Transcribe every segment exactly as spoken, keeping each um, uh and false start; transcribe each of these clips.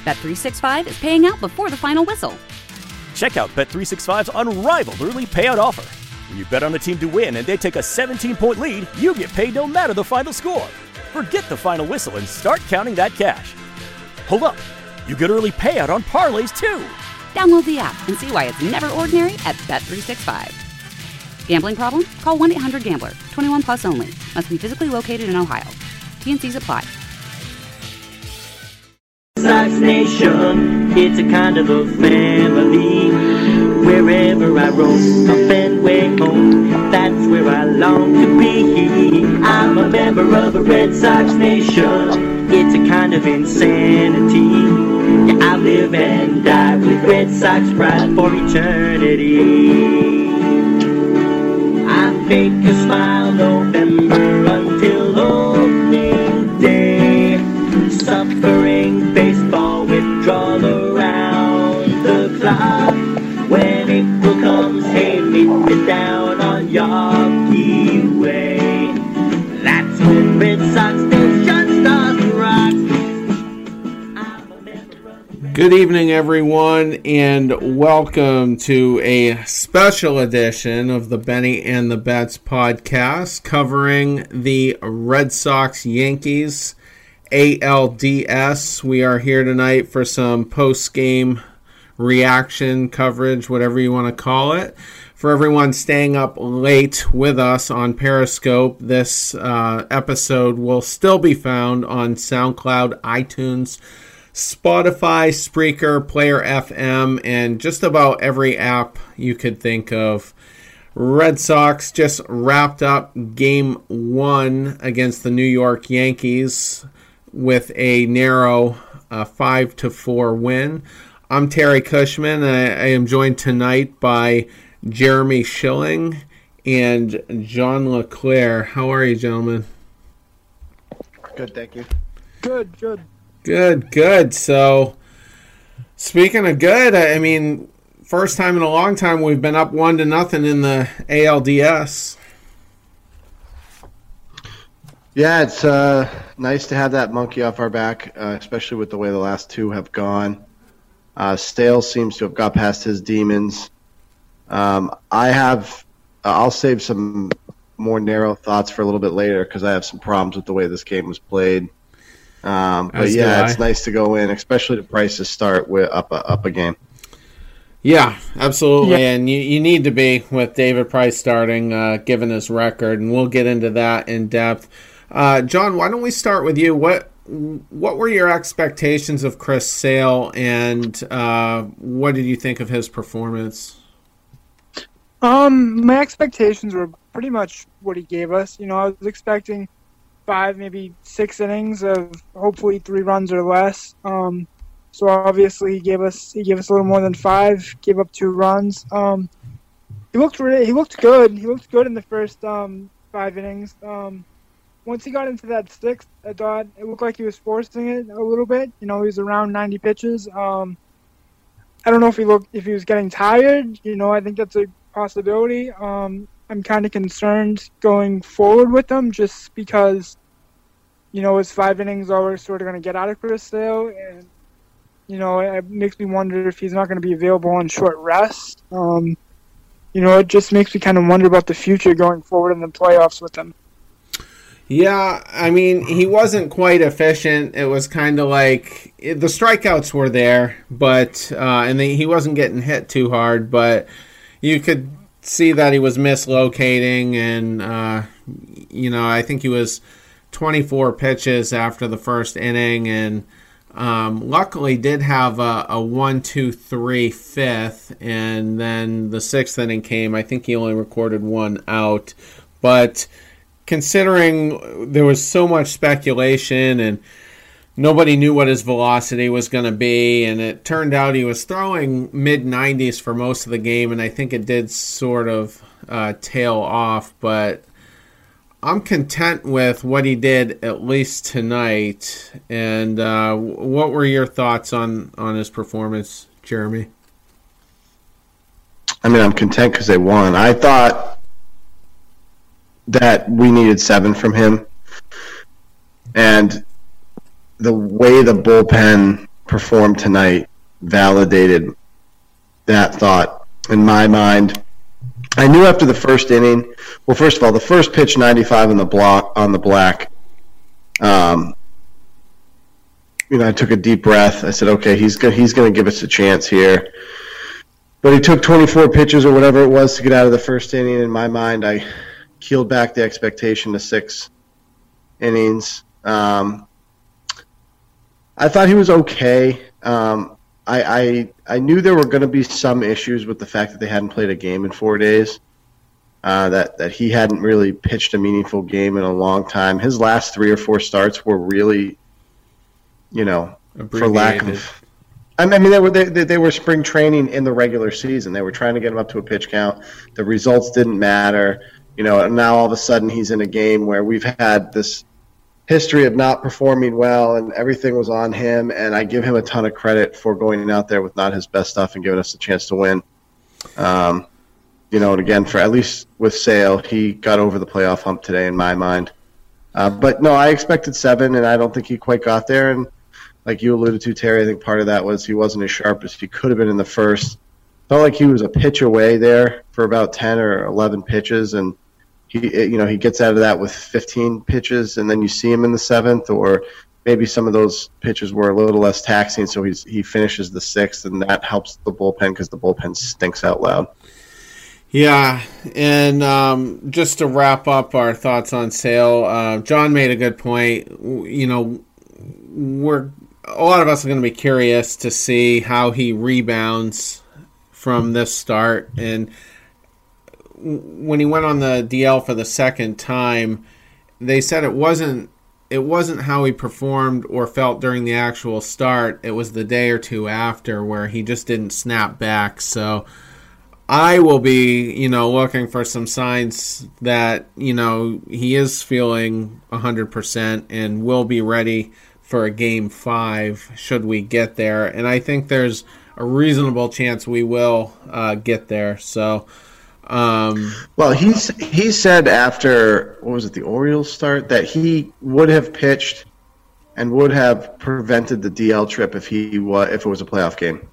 Bet three sixty-five is paying out before the final whistle. Check out Bet three sixty-five's unrivaled early payout offer. When you bet on a team to win and they take a seventeen-point lead, you get paid no matter the final score. Forget the final whistle and start counting that cash. Hold up. You get early payout on parlays, too. Download the app and see why it's never ordinary at Bet three sixty-five. Gambling problem? Call one eight hundred gambler. twenty-one plus only. Must be physically located in Ohio. T N Cs apply. Sox Nation, it's a kind of a family. Wherever I roam, from Fenway home, that's where I long to be. I'm a member of a Red Sox Nation. It's a kind of insanity. Yeah, I live and die with Red Sox pride for eternity. I fake a smile November until opening day. Suffering baseball withdrawal around the clock. When April comes, hey, meet me down on Yawkey Way. That's when Red Sox Nation starts to rock. Good evening, everyone, and welcome to a special edition of the Benny and the Bets podcast covering the Red Sox Yankees A L D S. We are here tonight for some post-game reaction coverage, whatever you want to call it. For everyone staying up late with us on Periscope, this uh, episode will still be found on SoundCloud, iTunes, Spotify, Spreaker, Player F M, and just about every app you could think of. Red Sox just wrapped up game one against the New York Yankees with a narrow uh, five to four win. I'm Terry Cushman. I, I am joined tonight by Jeremy Schilling and John LeClaire. How are you, gentlemen? Good, thank you. Good, good. Good, good. So, speaking of good, I mean, first time in a long time we've been up one to nothing in the A L D S. Yeah, it's uh, nice to have that monkey off our back, uh, especially with the way the last two have gone. Uh, Stale seems to have got past his demons. Um, I have, uh, I'll save some more narrow thoughts for a little bit later because I have some problems with the way this game was played. Um, but As yeah, it's nice to go in, especially the prices start with up a, up a game. Yeah, absolutely, Yeah. and you, you need to be with David Price starting, uh, given his record, and we'll get into that in depth. Uh, John, why don't we start with you? What what were your expectations of Chris Sale, and uh, what did you think of his performance? Um, my expectations were pretty much what he gave us. You know, I was expecting five, maybe six innings of hopefully three runs or less. Um, so obviously he gave us he gave us a little more than five, gave up two runs. Um, he looked really, he looked good. He looked good in the first um, five innings. Um, once he got into that sixth, I thought it looked like he was forcing it a little bit. You know, he was around ninety pitches. Um, I don't know if he looked if he was getting tired. You know, I think that's a possibility. Um, I'm kind of concerned going forward with him just because, you know, his five innings are we're sort of going to get out of Chris Sale, and, you know, it makes me wonder if he's not going to be available on short rest. Um, you know, it just makes me kind of wonder about the future going forward in the playoffs with him. Yeah, I mean, he wasn't quite efficient. It was kind of like the strikeouts were there, but uh, and the, he wasn't getting hit too hard, but you could see that he was mislocating, and uh, you know, I think he was twenty-four pitches after the first inning, and um, luckily did have a, a one, two, three fifth, and then the sixth inning came. I think he only recorded one out, but considering there was so much speculation and nobody knew what his velocity was going to be, and it turned out he was throwing mid nineties for most of the game, and I think it did sort of uh, tail off, but I'm content with what he did at least tonight. And uh, what were your thoughts on, on his performance, Jeremy? I mean, I'm content because they won. I thought that we needed seven from him, and the way the bullpen performed tonight validated that thought in my mind. I knew after the first inning, well, first of all, the first pitch, ninety-five on the block on the black. Um, you know, I took a deep breath. I said, okay, he's go- he's going to give us a chance here. But he took twenty-four pitches or whatever it was to get out of the first inning. In my mind, I keeled back the expectation to six innings. Um, I thought he was okay. Um, I, I I knew there were going to be some issues with the fact that they hadn't played a game in four days. Uh, that that he hadn't really pitched a meaningful game in a long time. His last three or four starts were really, you know, for lack of. I mean, they were they, they were spring training in the regular season. They were trying to get him up to a pitch count. The results didn't matter, you know. And now all of a sudden he's in a game where we've had this history of not performing well, and everything was on him. And I give him a ton of credit for going out there with not his best stuff and giving us a chance to win. Um, you know, and again, for at least with Sale, he got over the playoff hump today in my mind. Uh, but no, I expected seven, and I don't think he quite got there. And like you alluded to, Terry, I think part of that was he wasn't as sharp as he could have been in the first. Felt like he was a pitch away there for about ten or eleven pitches, and he, you know, he gets out of that with fifteen pitches, and then you see him in the seventh, or maybe some of those pitches were a little less taxing, so he's he finishes the sixth, and that helps the bullpen because the bullpen stinks out loud. Yeah, and um, just to wrap up our thoughts on Sale, uh, John made a good point. You know, we're a lot of us are going to be curious to see how he rebounds from this start. And when he went on the D L for the second time, they said it wasn't it wasn't how he performed or felt during the actual start. It was the day or two after where he just didn't snap back. So I will be, you know, looking for some signs that, you know, he is feeling one hundred percent and will be ready for a game five should we get there. And I think there's a reasonable chance we will uh, get there. So, um, well, he's he said after, what was it, the Orioles start, that he would have pitched and would have prevented the D L trip if he was if it was a playoff game.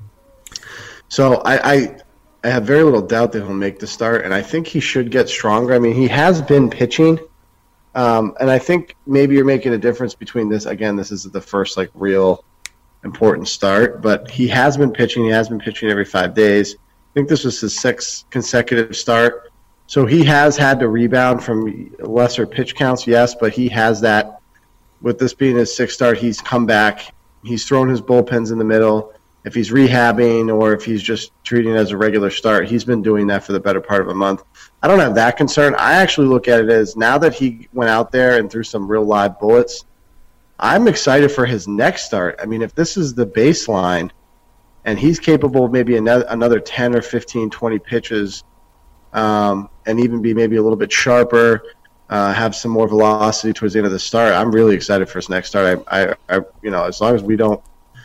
So I, I I have very little doubt that he'll make the start, and I think he should get stronger. I mean, he has been pitching. Um, and I think maybe you're making a difference between this. Again, this is the first like real important start, but he has been pitching. He has been pitching every five days. I think this was his sixth consecutive start. So he has had to rebound from lesser pitch counts, yes, but he has that. With this being his sixth start, he's come back. He's thrown his bullpens in the middle. If he's rehabbing or if he's just treating it as a regular start, he's been doing that for the better part of a month. I don't have that concern. I actually look at it as now that he went out there and threw some real live bullets, I'm excited for his next start. I mean, if this is the baseline and he's capable of maybe another ten or fifteen, twenty pitches um, and even be maybe a little bit sharper, uh, have some more velocity towards the end of the start, I'm really excited for his next start. I, I, I you know, as long as we don't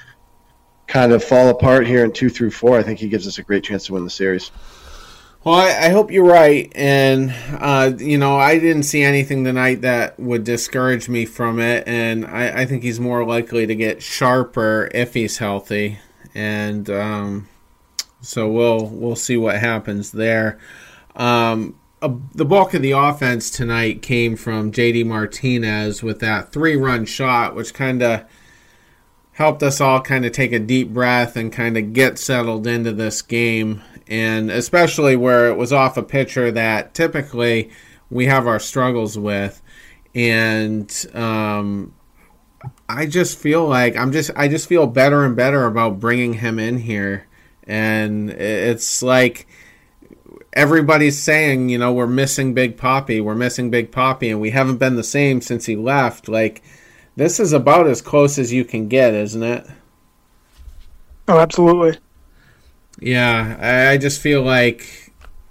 kind of fall apart here in two through four, I think he gives us a great chance to win the series. Well, I, I hope you're right, and uh, you know, I didn't see anything tonight that would discourage me from it, and I, I think he's more likely to get sharper if he's healthy, and um, so we'll we'll see what happens there. Um, uh, the bulk of the offense tonight came from J D Martinez with that three-run shot, which kind of helped us all kind of take a deep breath and kind of get settled into this game, and especially where it was off a pitcher that typically we have our struggles with. And um, I just feel like I'm just I just feel better and better about bringing him in here, and it's like everybody's saying, you know, we're missing Big Papi, we're missing Big Papi, and we haven't been the same since he left. Like, this is about as close as you can get, isn't it? Oh, absolutely. Yeah, I, I just feel like,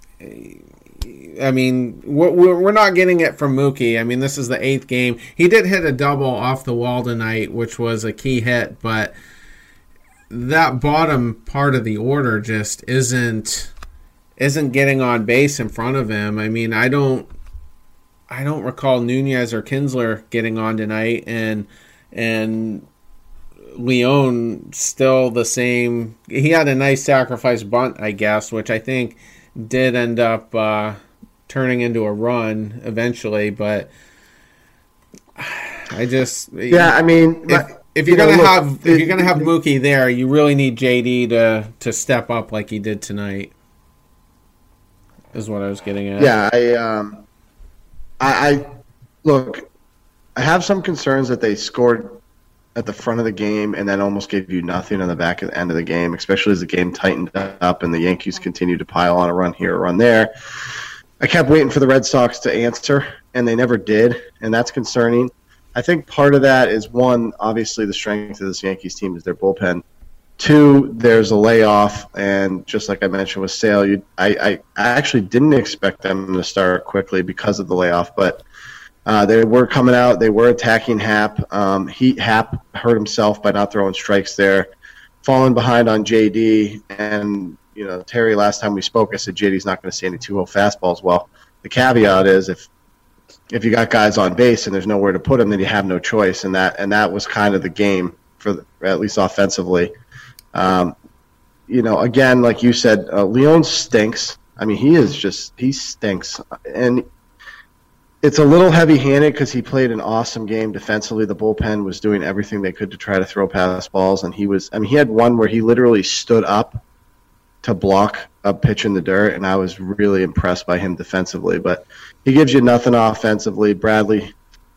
I mean, we're, we're not getting it from Mookie. I mean, this is the eighth game. He did hit a double off the wall tonight, which was a key hit, but that bottom part of the order just isn't isn't getting on base in front of him. I mean, I don't I don't recall Nunez or Kinsler getting on tonight, and and Leon still the same. He had a nice sacrifice bunt, I guess, which I think did end up uh, turning into a run eventually. But I just yeah, I mean, if, if you're you know, gonna look, have if you're gonna have Mookie there, you really need J D to to step up like he did tonight. Is what I was getting at. Yeah, I um, I, I look. I have some concerns that they scored at the front of the game and then almost gave you nothing on the back of the end of the game, especially as the game tightened up and the Yankees continued to pile on a run here, a run there. I kept waiting for the Red Sox to answer, and they never did, and that's concerning. I think part of that is, one, obviously the strength of this Yankees team is their bullpen. Two, there's a layoff, and just like I mentioned with Sale, you, I, I, I actually didn't expect them to start quickly because of the layoff, but Uh, they were coming out. They were attacking Happ. Um, he Happ hurt himself by not throwing strikes there, falling behind on J D. And you know, Terry, last time we spoke, I said J D's not going to see any two-hole fastballs. Well, the caveat is if if you got guys on base and there's nowhere to put them, then you have no choice. And that and that was kind of the game for the, at least offensively. Um, you know, again, like you said, uh, Leon stinks. I mean, he is just he stinks and. It's a little heavy-handed because he played an awesome game defensively. The bullpen was doing everything they could to try to throw pass balls, and he was. I mean, he had one where he literally stood up to block a pitch in the dirt, and I was really impressed by him defensively. But he gives you nothing offensively. Bradley,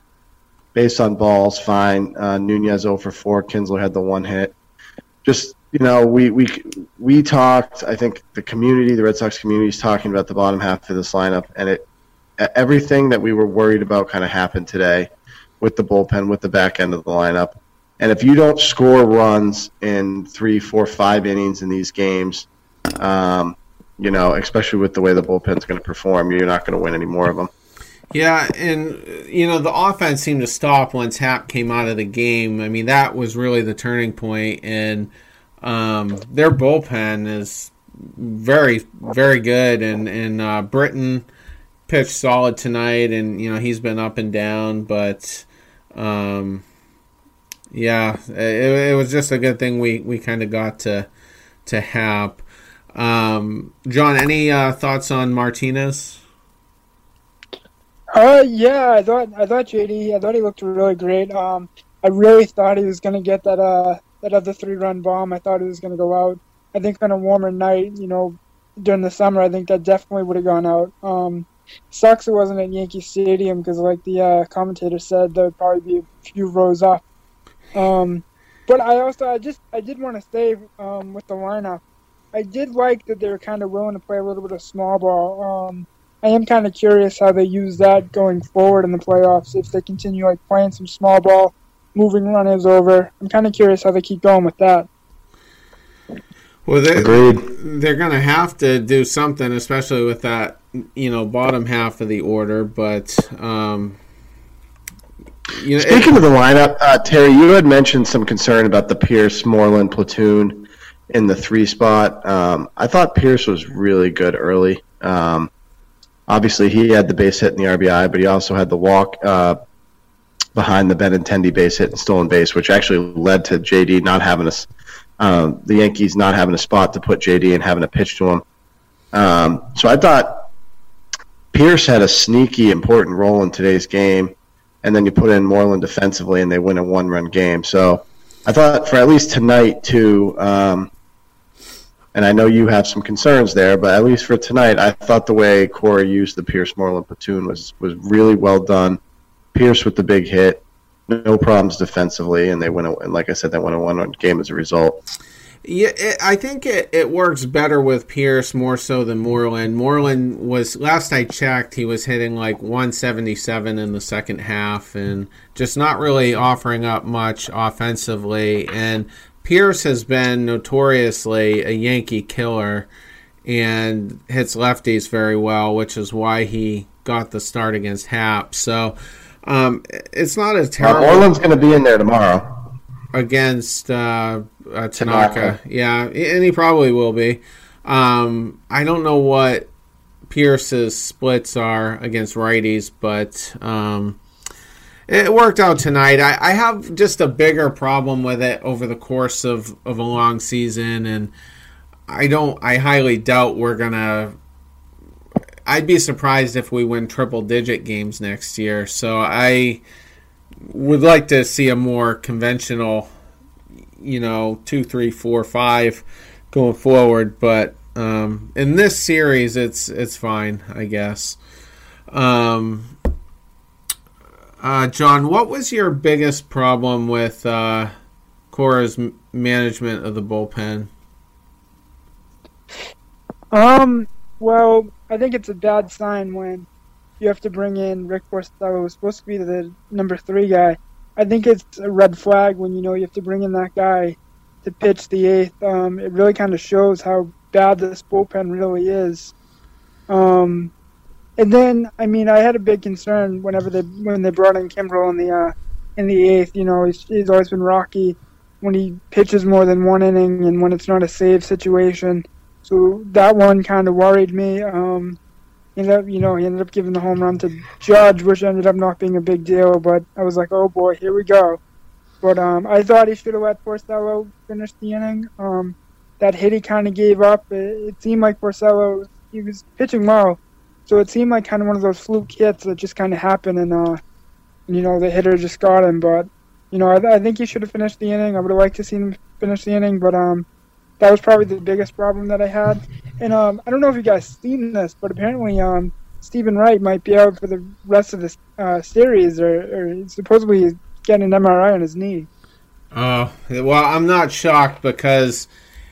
based on balls, fine. Uh, Nunez zero for four. Kinsler had the one hit. Just you know, we we we talked. I think the community, the Red Sox community, is talking about the bottom half of this lineup, and it. Everything that we were worried about kind of happened today with the bullpen, with the back end of the lineup. And if you don't score runs in three, four, five innings in these games, um, you know, especially with the way the bullpen's going to perform, you're not going to win any more of them. Yeah, and, you know, the offense seemed to stop once Happ came out of the game. I mean, that was really the turning point, and um, their bullpen is very, very good. And, and uh, Britton pitched solid tonight, and you know he's been up and down, but um, yeah, it, it was just a good thing we, we kind of got to to Happ. Um, John, any uh, thoughts on Martinez? Uh, yeah, I thought I thought J D, I thought he looked really great. Um, I really thought he was gonna get that uh that other three run bomb. I thought it was gonna go out. I think on a warmer night, you know, during the summer, I think that definitely would have gone out. Um. Sucks it wasn't at Yankee Stadium because, like the uh, commentator said, there would probably be a few rows up. Um, but I also, I just, I did want to say um, with the lineup, I did like that they were kind of willing to play a little bit of small ball. Um, I am kind of curious how they use that going forward in the playoffs. If they continue like playing some small ball, moving runners over, I'm kind of curious how they keep going with that. Well, they, Agreed. They're going to have to do something, especially with that, you know, bottom half of the order. But, um, you know, speaking it, of the lineup, uh, Terry, you had mentioned some concern about the Pierce Moreland platoon in the three spot. Um, I thought Pierce was really good early. Um, obviously, he had the base hit in the R B I, but he also had the walk uh, behind the Benintendi base hit and stolen base, which actually led to J D not having a. Um, the Yankees not having a spot to put J D and having a pitch to him. Um, so I thought Pierce had a sneaky important role in today's game, and then you put in Moreland defensively and they win a one-run game. So I thought for at least tonight too, um, and I know you have some concerns there, but at least for tonight, I thought the way Corey used the Pierce-Moreland platoon was, was really well done. Pierce with the big hit. No problems defensively, and they win. A, and like I said, they won a one-run game as a result. Yeah, it, I think it, it works better with Pierce more so than Moreland. Moreland was, last I checked, he was hitting like one seventy-seven in the second half, and just not really offering up much offensively. And Pierce has been notoriously a Yankee killer and hits lefties very well, which is why he got the start against Happ. So. Um, it's not a terrible. Uh, Moreland's going to be in there tomorrow against uh, uh, Tanaka. Tanaka. Yeah, and he probably will be. Um, I don't know what Pierce's splits are against righties, but um, it worked out tonight. I, I have just a bigger problem with it over the course of, of a long season, and I don't. I highly doubt we're gonna. I'd be surprised if we win triple-digit games next year. So I would like to see a more conventional, you know, two, three, four, five going forward. But um, in this series, it's it's fine, I guess. Um, uh, John, what was your biggest problem with uh, Cora's m- management of the bullpen? Um. Well, I think it's a bad sign when you have to bring in Rick Porcello, who's supposed to be the number three guy. I think it's a red flag when you know you have to bring in that guy to pitch the eighth. Um, it really kind of shows how bad this bullpen really is. Um, and then, I mean, I had a big concern whenever they when they brought in Kimbrel in the uh, in the eighth. You know, he's, he's always been rocky when he pitches more than one inning and when it's not a save situation. So that one kind of worried me. Um, ended up, you know, he ended up giving the home run to Judge, which ended up not being a big deal. But I was like, oh boy, here we go. But um, I thought he should have let Porcello finish the inning. Um, that hit he kind of gave up. It, it seemed like Porcello, he was pitching well. So it seemed like kind of one of those fluke hits that just kind of happened, and, uh, you know, the hitter just got him. But, you know, I, I think he should have finished the inning. I would have liked to see him finish the inning, but um, that was probably the biggest problem that I had. And um, I don't know if you guys seen this, but apparently um, Stephen Wright might be out for the rest of this uh, series, or, or supposedly he's getting an M R I on his knee. Oh, well, I'm not shocked because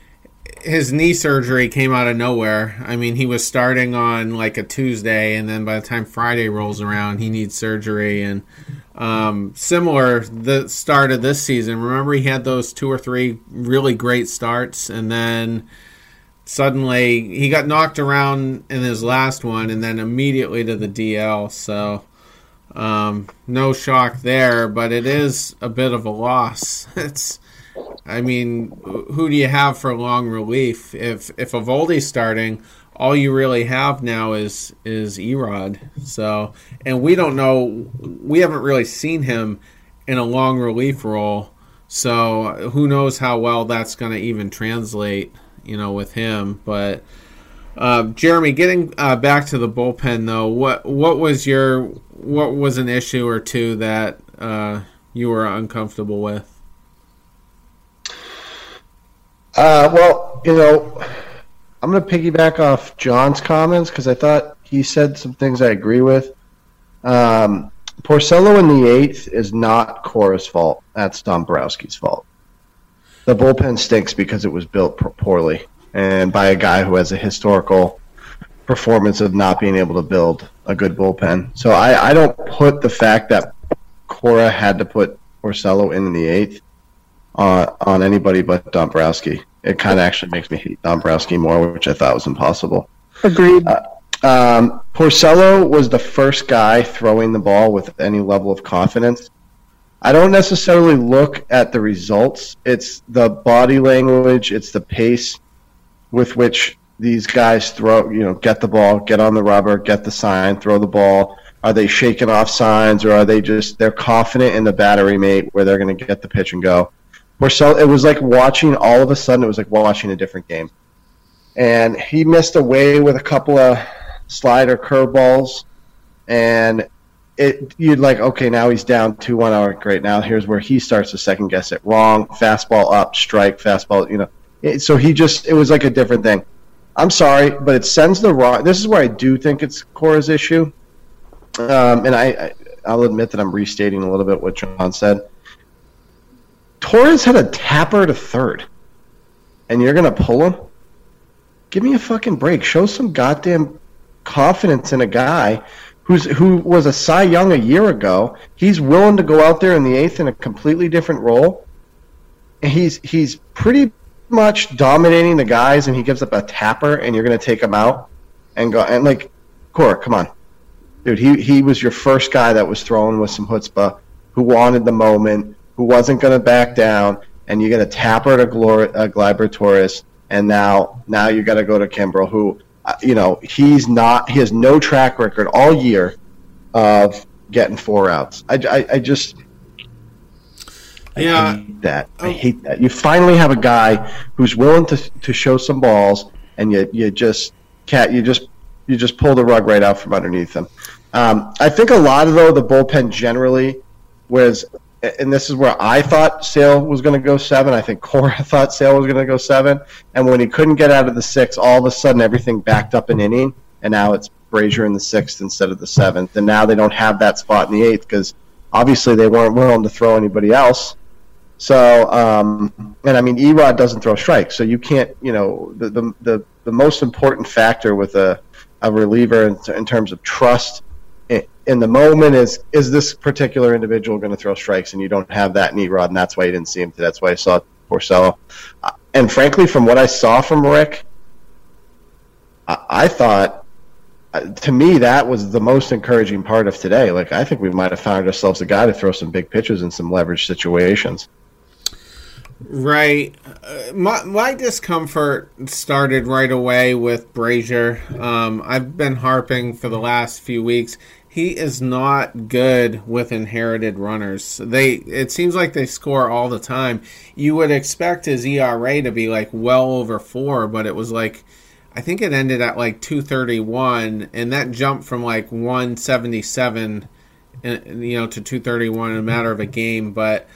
his knee surgery came out of nowhere. I mean, he was starting on like a Tuesday, and then by the time Friday rolls around, he needs surgery. And um, similar, the start of this season, remember he had those two or three really great starts, and then suddenly he got knocked around in his last one, and then immediately to the D L. So um, no shock there, but it is a bit of a loss. It's I mean, who do you have for long relief? If if Eovaldi's starting, all you really have now is is Erod. So, and we don't know, we haven't really seen him in a long relief role. So, who knows how well that's going to even translate, you know, with him. But uh, Jeremy, getting uh, back to the bullpen though, what what was your what was an issue or two that uh, you were uncomfortable with? Uh, well, you know, I'm going to piggyback off John's comments because I thought he said some things I agree with. Um, Porcello in the eighth is not Cora's fault. That's Dombrowski's fault. The bullpen stinks because it was built poorly and by a guy who has a historical performance of not being able to build a good bullpen. So I, I don't put the fact that Cora had to put Porcello in the eighth Uh, on anybody but Dombrowski. It kind of actually makes me hate Dombrowski more, which I thought was impossible. Agreed. Uh, um, Porcello was the first guy throwing the ball with any level of confidence. I don't necessarily look at the results. It's the body language, it's the pace with which these guys throw, you know, get the ball, get on the rubber, get the sign, throw the ball. Are they shaking off signs, or are they just, they're confident in the battery mate where they're going to get the pitch and go? Porcello, it was like watching, all of a sudden, it was like watching a different game. And he missed away with a couple of slider curveballs, and it you'd like, okay, now he's down two one. All right, great. Now here's where he starts to second guess it. Wrong, fastball up, strike, fastball. You know, it, so he just, it was like a different thing. I'm sorry, but it sends the wrong. This is where I do think it's Cora's issue, um, and I, I I'll admit that I'm restating a little bit what John said. Torres had a tapper to third, and you're going to pull him? Give me a fucking break. Show some goddamn confidence in a guy who's who was a Cy Young a year ago. He's willing to go out there in the eighth in a completely different role. And he's he's pretty much dominating the guys, and he gives up a tapper, and you're going to take him out and go. And, like, Cora, come on. Dude, he, he was your first guy that was throwing with some chutzpah, who wanted the moment, who wasn't going to back down, and you get a tapper to Glor- uh, Gleyber Torres, and now now you got to go to Kimbrel, who, uh, you know, he's not, he has no track record all year of getting four outs. I, I, I just I yeah. hate that. I hate that. You finally have a guy who's willing to to show some balls, and you you just cat you just you just pull the rug right out from underneath him. Um, I think a lot of though the bullpen generally was. And this is where I thought Sale was going to go seven. I think Cora thought Sale was going to go seven. And when he couldn't get out of the six, all of a sudden everything backed up an inning. And now it's Brazier in the sixth instead of the seventh. And now they don't have that spot in the eighth because obviously they weren't willing to throw anybody else. So, um, and I mean, Erod doesn't throw strikes. So you can't, you know, the the, the, the most important factor with a, a reliever in, in terms of trust in the moment is is this particular individual going to throw strikes, and you don't have that in Erod, and that's why you didn't see him today. That's why I saw Porcello. Uh, and frankly, from what I saw from Rick, I, I thought, uh, to me, that was the most encouraging part of today. Like, I think we might have found ourselves a guy to throw some big pitches in some leverage situations. Right. Uh, my my discomfort started right away with Brazier. Um, I've been harping for the last few weeks. He is not good with inherited runners. They it seems like they score all the time. You would expect his E R A to be like well over four, but it was like I think it ended at like two thirty-one, and that jumped from like one seventy-seven, you know, to two thirty-one in a matter of a game. But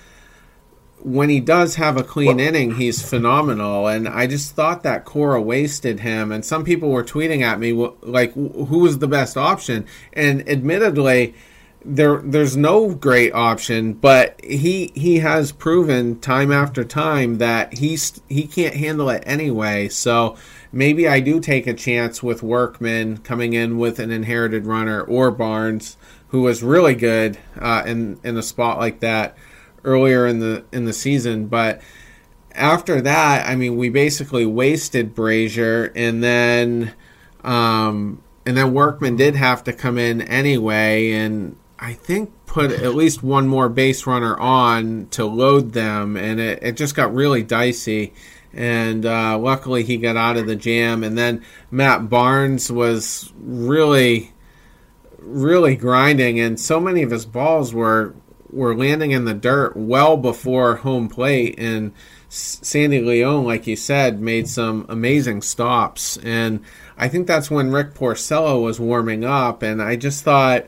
when he does have a clean inning, he's phenomenal. And I just thought that Cora wasted him. And some people were tweeting at me, like, who was the best option? And admittedly, there there's no great option, but he he has proven time after time that he's he can't handle it anyway. So maybe I do take a chance with Workman coming in with an inherited runner, or Barnes, who was really good uh, in in a spot like that earlier in the in the season. But after that, I mean, we basically wasted Brazier, and then um, and then Workman did have to come in anyway, and I think put at least one more base runner on to load them, and it, it just got really dicey. And uh, luckily he got out of the jam, and then Matt Barnes was really, really grinding, and so many of his balls were were landing in the dirt well before home plate, and Sandy Leon, like you said, made some amazing stops. And I think that's when Rick Porcello was warming up, and I just thought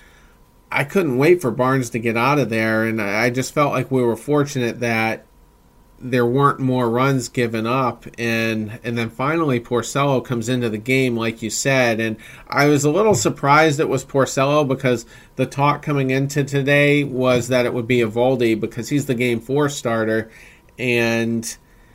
I couldn't wait for Barnes to get out of there, and I just felt like we were fortunate that there weren't more runs given up, and and then finally Porcello comes into the game, like you said, and I was a little surprised it was Porcello, because the talk coming into today was that it would be Eovaldi because he's the game four starter, and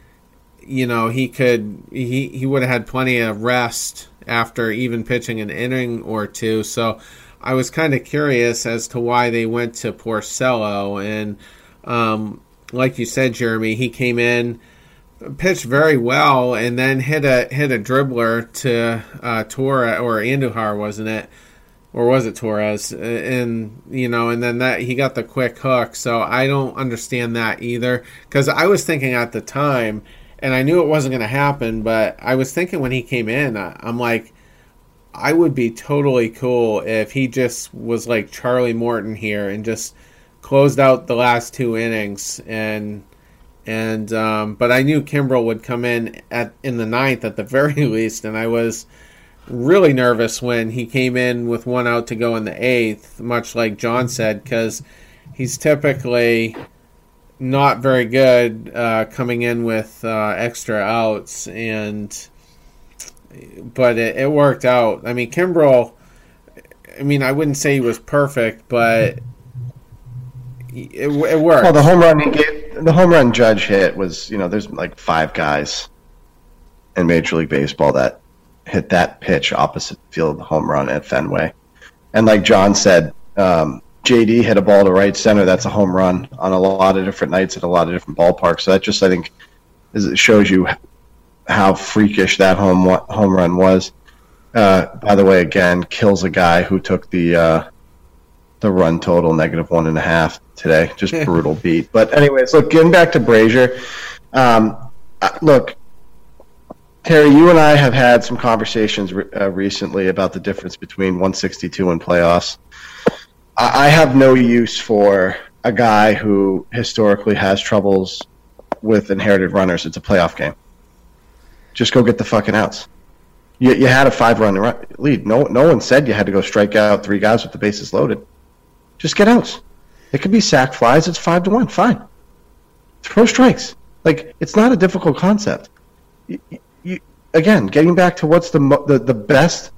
you know he could he he would have had plenty of rest after even pitching an inning or two. So I was kind of curious as to why they went to Porcello, and um, like you said, Jeremy, he came in, pitched very well, and then hit a hit a dribbler to uh, Torres or Andujar, wasn't it? Or was it Torres? And you know, and then that he got the quick hook. So I don't understand that either, because I was thinking at the time, and I knew it wasn't going to happen, but I was thinking when he came in, I'm like, I would be totally cool if he just was like Charlie Morton here and just closed out the last two innings, and and um, but I knew Kimbrel would come in at in the ninth at the very least, and I was really nervous when he came in with one out to go in the eighth, much like John said, because he's typically not very good uh, coming in with uh, extra outs, and but it, it worked out. I mean, Kimbrel, I mean, I wouldn't say he was perfect, but It, it worked. Well, the home run he gave, the home run Judge hit was, you know, there's like five guys in Major League Baseball that hit that pitch opposite field home run at Fenway. And like John said, um, J D hit a ball to right center. That's a home run on a lot of different nights at a lot of different ballparks. So that just, I think, is, it shows you how freakish that home home run was. Uh, by the way, again, kills a guy who took the uh, the run total negative one and a half today. Just brutal beat. But anyways, look, getting back to Brazier. Um, look, Terry, you and I have had some conversations re- uh, recently about the difference between one sixty-two and playoffs. I have no use for a guy who historically has troubles with inherited runners. It's a playoff game. Just go get the fucking outs. You, you had a five-run lead. No, no one said you had to go strike out three guys with the bases loaded. Just get outs. It could be sack flies. It's five to one. Fine. Throw strikes. Like, it's not a difficult concept. You, you, again, getting back to what's the the, the best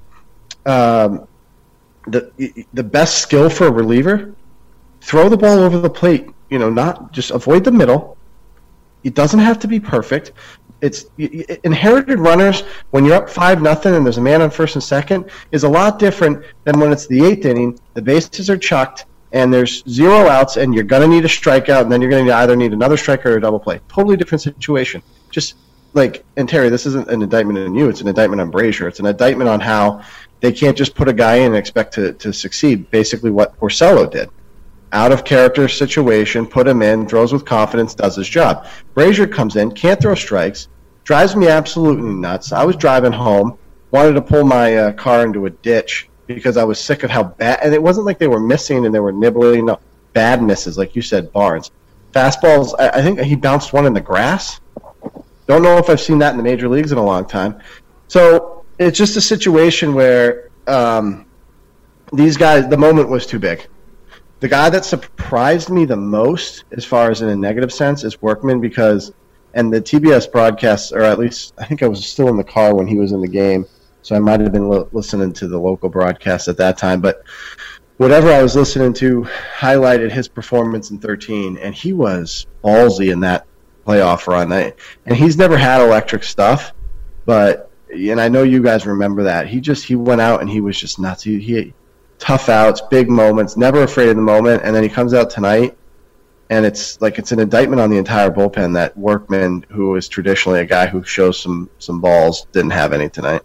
um, the the best skill for a reliever, throw the ball over the plate. You know, not just avoid the middle. It doesn't have to be perfect. It's inherited runners when you're up five nothing and there's a man on first and second is a lot different than when it's the eighth inning. The bases are chucked and there's zero outs and you're gonna need a strikeout and then you're gonna either need another strikeout or a double play. Totally different situation. Just like and Terry, this isn't an indictment on you. It's an indictment on Brazier. It's an indictment on how they can't just put a guy in and expect to, to succeed. Basically, what Porcello did. Out of character situation, put him in, throws with confidence, does his job. Brazier comes in, can't throw strikes, drives me absolutely nuts. I was driving home, wanted to pull my uh, car into a ditch because I was sick of how bad, and it wasn't like they were missing and they were nibbling. No, bad misses, like you said, Barnes. Fastballs, I, I think he bounced one in the grass. Don't know if I've seen that in the major leagues in a long time. So it's just a situation where um, these guys, the moment was too big. The guy that surprised me the most, as far as in a negative sense, is Workman because, and the T B S broadcasts, or at least I think I was still in the car when he was in the game, so I might have been li- listening to the local broadcast at that time. But whatever I was listening to highlighted his performance in thirteen, and he was ballsy in that playoff run. I, and he's never had electric stuff, but and I know you guys remember that. He just he went out and he was just nuts. He, he tough outs, big moments, never afraid of the moment, and then he comes out tonight, and it's like it's an indictment on the entire bullpen that Workman, who is traditionally a guy who shows some, some balls, didn't have any tonight.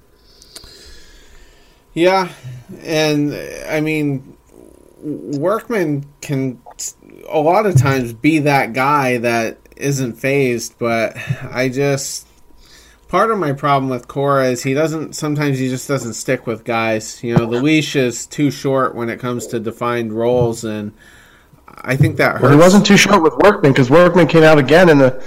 Yeah, and I mean, Workman can a lot of times be that guy that isn't phased, but I just... Part of my problem with Cora is he doesn't, sometimes he just doesn't stick with guys. You know, the leash is too short when it comes to defined roles, and I think that hurts. Well, he wasn't too short with Workman, because Workman came out again in the,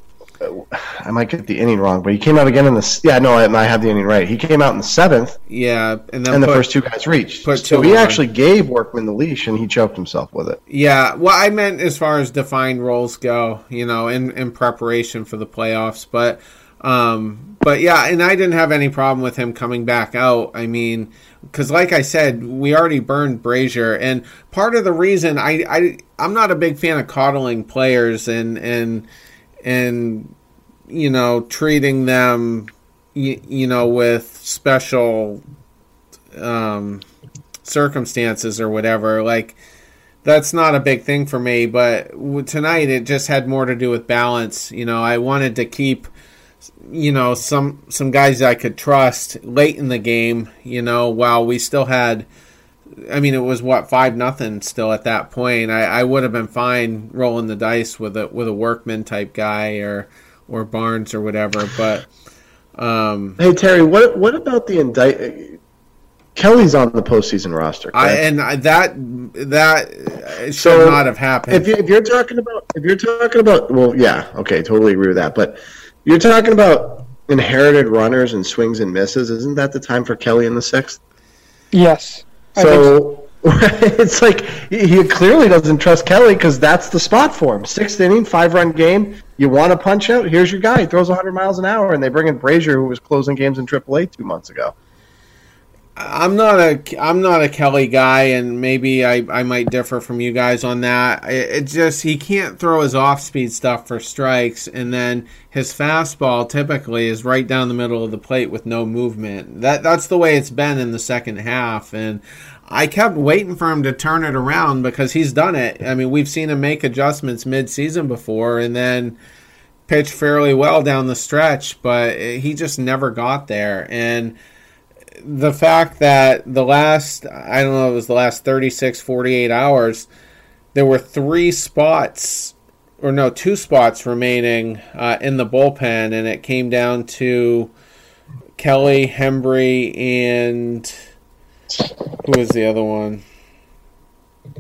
I might get the inning wrong, but he came out again in the, yeah, no, I, I have the inning right. He came out in the seventh. Yeah, and then and put, the first two guys reached. Put so he on. actually gave Workman the leash, and he choked himself with it. Yeah, well, I meant as far as defined roles go, you know, in, in preparation for the playoffs, but... Um, but yeah, and I didn't have any problem with him coming back out. I mean, because like I said, we already burned Brazier, and part of the reason I, I I'm not a big fan of coddling players and and and you know treating them you, you know with special um, circumstances or whatever. Like that's not a big thing for me. But tonight it just had more to do with balance. You know, I wanted to keep. You know, some some guys I could trust late in the game, you know, while we still had, I mean, it was, what, five nothing still at that point. I, I would have been fine rolling the dice with a with a Workman-type guy or or Barnes or whatever, but... Um, hey, Terry, what what about the indict? Kelly's on the postseason roster, I, and I, that that should so not have happened. If, you, if you're talking about, if you're talking about, well, yeah, okay, totally agree with that, but... You're talking about inherited runners and swings and misses. Isn't that the time for Kelly in the sixth? Yes. So, so. It's like he clearly doesn't trust Kelly because that's the spot for him. Sixth inning, five-run game. You want to punch out? Here's your guy. He throws one hundred miles an hour, and they bring in Brazier, who was closing games in triple A two months ago. I'm not a I'm not a Kelly guy, and maybe I, I might differ from you guys on that. It, it just he can't throw his off speed stuff for strikes, and then his fastball typically is right down the middle of the plate with no movement. That that's the way it's been in the second half, and I kept waiting for him to turn it around because he's done it. I mean, we've seen him make adjustments mid season before, and then pitch fairly well down the stretch, but he just never got there. And the fact that the last, I don't know, it was the last thirty-six, forty-eight hours, there were three spots, or no, two spots remaining uh, in the bullpen, and it came down to Kelly, Hembree, and who was the other one?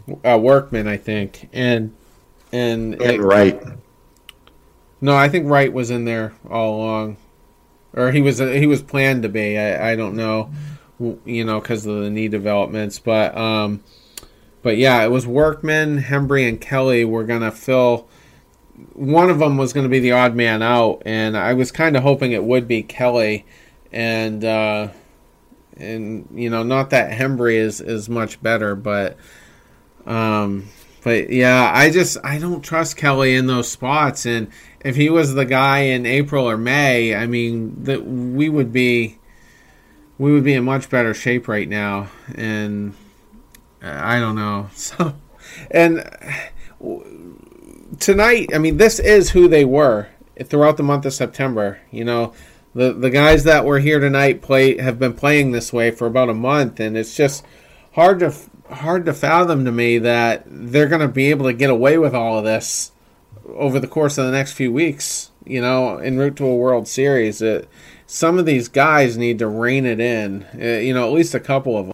uh, Workman, I think, and and, And it, right. No, I think Wright was in there all along, or he was he was planned to be. I, I don't know, you know, because of the knee developments, but um, but yeah, it was Workman, Hembry, and Kelly were gonna fill. One of them was going to be the odd man out, and I was kind of hoping it would be Kelly, and uh, and you know, not that Hembry is, is much better, but um, but yeah, I just I don't trust Kelly in those spots, and if he was the guy in April or May, I mean, that we would be we would be in much better shape right now, and I don't know, so and. Tonight, I mean, this is who they were throughout the month of September. You know, the the guys that were here tonight play have been playing this way for about a month, and it's just hard to hard to fathom to me that they're going to be able to get away with all of this over the course of the next few weeks. You know, en route to a World Series, it, some of these guys need to rein it in. Uh, you know, at least a couple of them.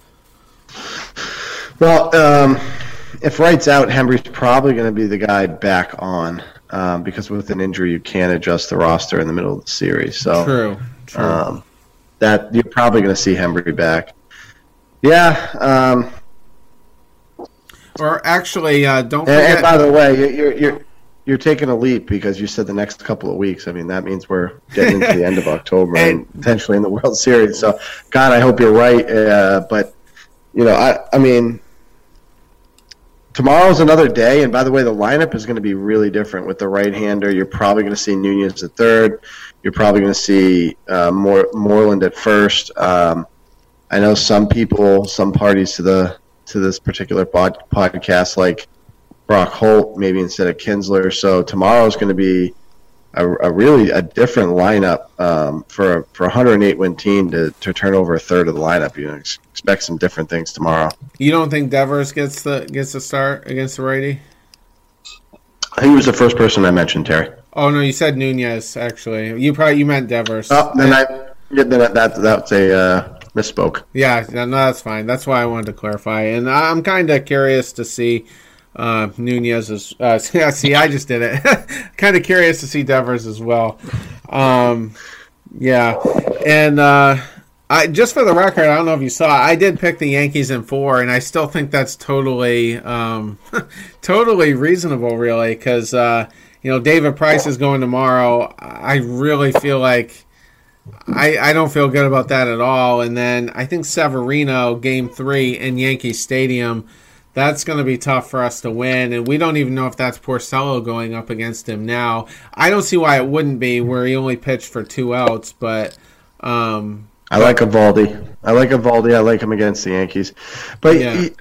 Well, um, if Wright's out, Hembry's probably going to be the guy back on um, because with an injury you can't adjust the roster in the middle of the series. So True, true. Um, that you're probably going to see Hembry back. Yeah. Um, or actually, uh, don't and, forget. and by the way, you're you're you're taking a leap because you said the next couple of weeks. I mean, that means we're getting into the end of October and, and potentially in the World Series. So, God, I hope you're right. Uh, but you know, I I mean. Tomorrow's another day, and by the way, the lineup is going to be really different with the right-hander. You're probably going to see Nunez at third. You're probably going to see uh, Mor- Moreland at first. Um, I know some people, some parties to the to this particular pod- podcast, like Brock Holt, maybe instead of Kinsler. So tomorrow's going to be a, a really a different lineup um, for a, for a one hundred eight win team to, to turn over a third of the lineup. You know, ex- expect some different things tomorrow. You don't think Devers gets the gets the start against the righty? He was the first person I mentioned, Terry. Oh no, you said Nunez. Actually, you probably you meant Devers. Oh, then I yeah, then that, that that's a uh, misspoke. Yeah, no, that's fine. That's why I wanted to clarify, and I'm kind of curious to see uh, Nunez's. Uh, see, I just did it. Kind of curious to see Devers as well. Um, yeah, and. Uh, I, just for the record, I don't know if you saw, I did pick the Yankees in four, and I still think that's totally, um, totally reasonable, really, because uh, you know David Price is going tomorrow. I really feel like I, I don't feel good about that at all. And then I think Severino, Game Three in Yankee Stadium, that's going to be tough for us to win, and we don't even know if that's Porcello going up against him now. I don't see why it wouldn't be, where he only pitched for two outs, but. Um, I like Evaldi. I like Evaldi. I like him against the Yankees. But yeah. he,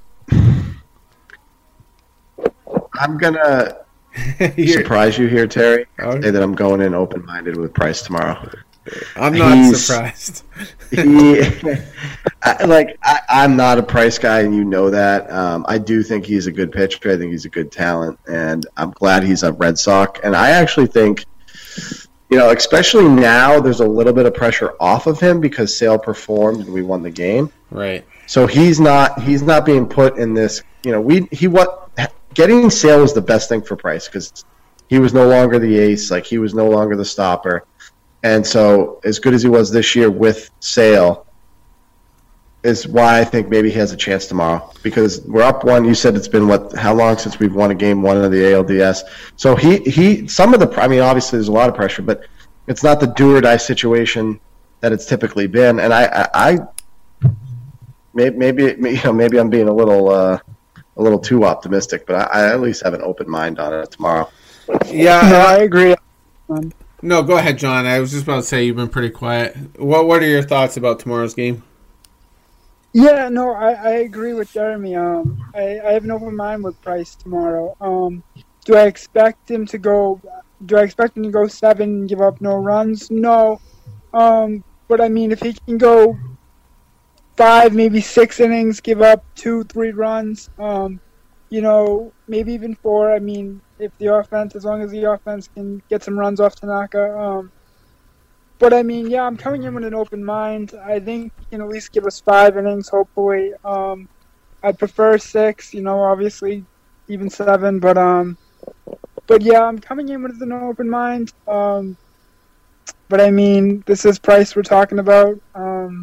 I'm going to surprise you here, Terry. Okay. Say that I'm going in open-minded with Price tomorrow. I'm not He's, surprised. he, I, like, I, I'm not a Price guy, and you know that. Um, I do think he's a good pitcher. I think he's a good talent, and I'm glad he's a Red Sox. And I actually think – you know, especially now, there's a little bit of pressure off of him because Sale performed and we won the game. Right. So he's not he's not being put in this. You know, we he what getting Sale was the best thing for Price because he was no longer the ace, like he was no longer the stopper, and so as good as he was this year with Sale, is why I think maybe he has a chance tomorrow because we're up one. You said it's been what? How long since we've won a game one of the A L D S? So he he some of the I mean obviously there's a lot of pressure, but it's not the do or die situation that it's typically been. And I I, I maybe maybe you know maybe I'm being a little uh, a little too optimistic, but I, I at least have an open mind on it tomorrow. Yeah, No, I agree. Um, no, go ahead, John. I was just about to say you've been pretty quiet. What What are your thoughts about tomorrow's game? Yeah, no, I, I agree with Jeremy. Um, I, I have an open mind with Price tomorrow. Um, do I expect him to go? Do I expect him to go seven and give up no runs? No. Um, but I mean, if he can go five, maybe six innings, give up two, three runs, um, you know, maybe even four. I mean, if the offense, as long as the offense can get some runs off Tanaka. Um, But, I mean, yeah, I'm coming in with an open mind. I think he can at least give us five innings, hopefully. Um, I prefer six. You know, obviously even seven, but um, but yeah, I'm coming in with an open mind. Um, but I mean, this is Price we're talking about. Um,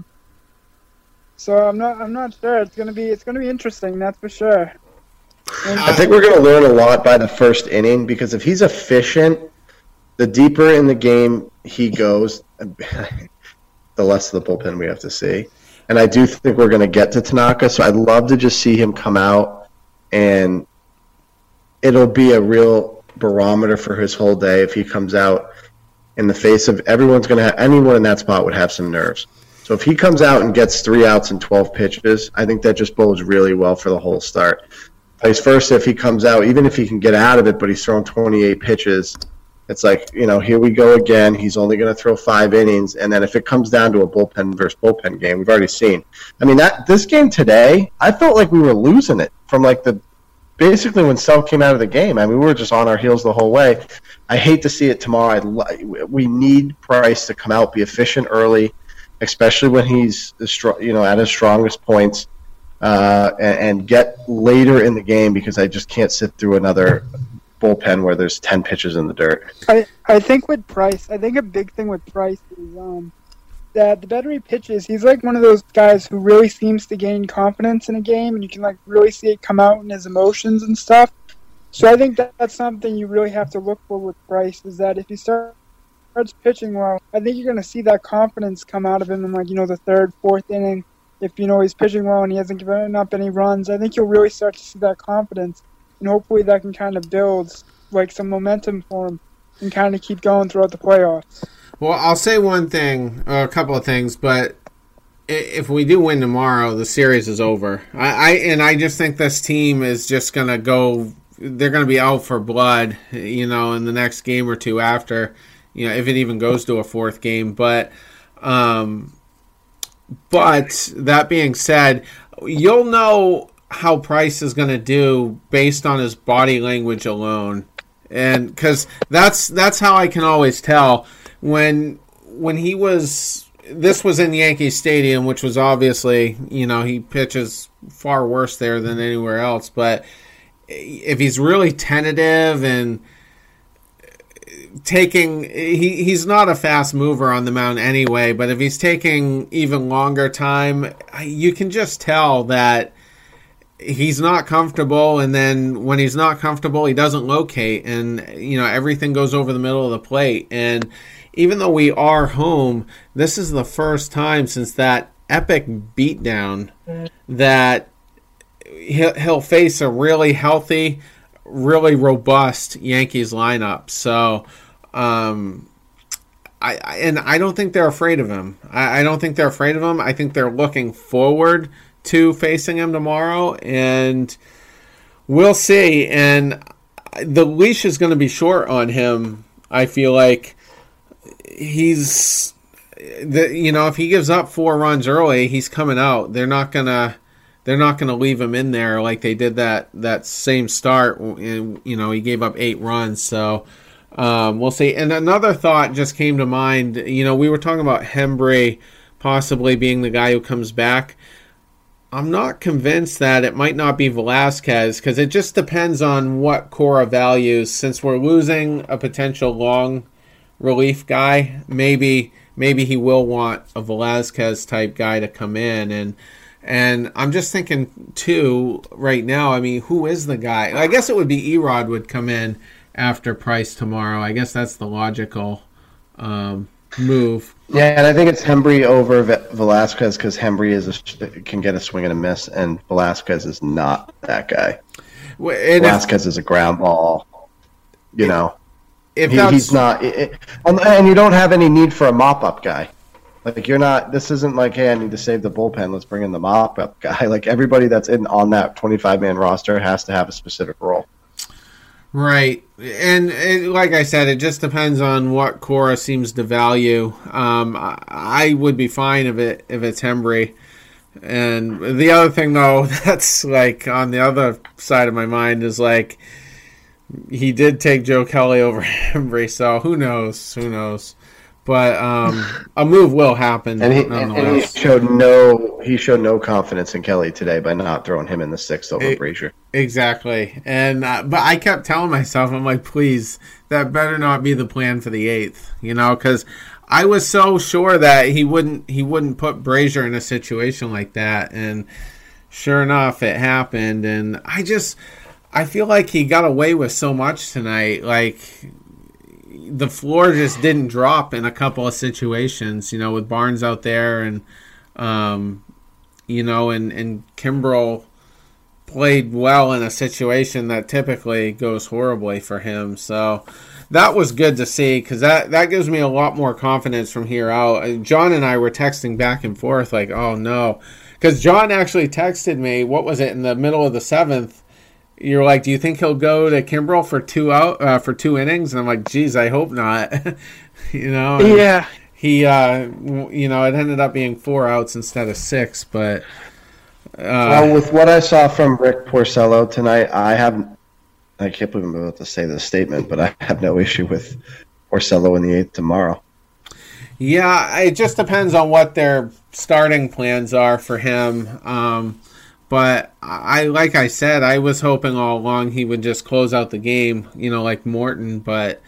so I'm not I'm not sure. It's gonna be it's gonna be interesting. That's for sure. And I think we're going to learn a lot by the first inning because if he's efficient, the deeper in the game he goes, the less of the bullpen we have to see. And I do think we're going to get to Tanaka, so I'd love to just see him come out, and it'll be a real barometer for his whole day if he comes out in the face of everyone's going to have, anyone in that spot would have some nerves. So if he comes out and gets three outs and twelve pitches, I think that just bodes really well for the whole start. Vice versa, if he comes out, even if he can get out of it, but he's thrown twenty-eight pitches, it's like, you know, here we go again. He's only going to throw five innings. And then if it comes down to a bullpen versus bullpen game, we've already seen. I mean, that this game today, I felt like we were losing it from like the basically when Self came out of the game. I mean, we were just on our heels the whole way. I hate to see it tomorrow. I'd li- we need Price to come out, be efficient early, especially when he's, you know, at his strongest points. Uh, and, and get later in the game because I just can't sit through another bullpen where there's ten pitches in the dirt. I, I think with Price, I think a big thing with Price is um, that the better he pitches, he's like one of those guys who really seems to gain confidence in a game, and you can like really see it come out in his emotions and stuff. So I think that that's something you really have to look for with Price, is that if he start, starts pitching well, I think you're going to see that confidence come out of him in like, you know, the third, fourth inning. If, you know, he's pitching well and he hasn't given up any runs, I think you'll really start to see that confidence. And hopefully that can kind of build, like, some momentum for him and kind of keep going throughout the playoffs. Well, I'll say one thing, or a couple of things, but if we do win tomorrow, the series is over. I, I And I just think this team is just going to go, they're going to be out for blood, you know, in the next game or two after, you know, if it even goes to a fourth game. But, um... But that being said, you'll know how Price is going to do based on his body language alone, and because that's that's how I can always tell when when he was. This was in Yankee Stadium, which was obviously, you know, he pitches far worse there than anywhere else. But if he's really tentative and taking he he's not a fast mover on the mound anyway, but if he's taking even longer time, you can just tell that he's not comfortable, and then when he's not comfortable, he doesn't locate, and you know, everything goes over the middle of the plate. And even though we are home, this is the first time since that epic beatdown that he'll, he'll face a really healthy, really robust Yankees lineup. So um I, I and I don't think they're afraid of him. I, I don't think they're afraid of him. I think they're looking forward to facing him tomorrow, and we'll see. And the leash is going to be short on him. I feel like he's the you know, if he gives up four runs early, he's coming out. They're not gonna They're not going to leave him in there like they did that, that same start. And, you know, he gave up eight runs. So um, we'll see. And another thought just came to mind. You know, we were talking about Hembree possibly being the guy who comes back. I'm not convinced that it might not be Velasquez, because it just depends on what Cora values. Since we're losing a potential long relief guy, maybe maybe he will want a Velasquez type guy to come in. And And I'm just thinking, too, right now, I mean, who is the guy? I guess it would be Erod would come in after Price tomorrow. I guess that's the logical um, move. Yeah, and I think it's Hembree over Velasquez because Hembree is a, can get a swing and a miss, and Velasquez is not that guy. Well, and Velasquez if, is a ground ball, you if, know. If he, he's not, it, and you don't have any need for a mop-up guy. Like, you're not, this isn't like, hey, I need to save the bullpen, let's bring in the mop-up guy. Like, everybody that's in on that twenty-five man roster has to have a specific role. Right. And it, like I said, it just depends on what Cora seems to value. Um, I, I would be fine if, it, if it's Hembree. And the other thing, though, that's, like, on the other side of my mind is, like, he did take Joe Kelly over Hembree, so who knows? Who knows? But um, a move will happen. And he, and he showed no he showed no confidence in Kelly today by not throwing him in the sixth over it, Brazier. Exactly. And uh, but I kept telling myself, I'm like, please, that better not be the plan for the eighth. You know, because I was so sure that he wouldn't he wouldn't put Brazier in a situation like that. And sure enough, it happened. And I just I feel like he got away with so much tonight. Like, the floor just didn't drop in a couple of situations, you know, with Barnes out there and, um, you know, and, and Kimbrel played well in a situation that typically goes horribly for him. So that was good to see because that, that gives me a lot more confidence from here out. John and I were texting back and forth like, oh, no. Because John actually texted me, what was it, in the middle of the seventh, you're like, do you think he'll go to Kimbrel for two out uh, for two innings? And I'm like, geez, I hope not. you know, and yeah. He, uh, you know, it ended up being four outs instead of six. But uh, well, with what I saw from Rick Porcello tonight, I have, I can't believe I'm about to say this statement, but I have no issue with Porcello in the eighth tomorrow. Yeah, it just depends on what their starting plans are for him. Um, But I, like I said, I was hoping all along he would just close out the game, you know, like Morton. But,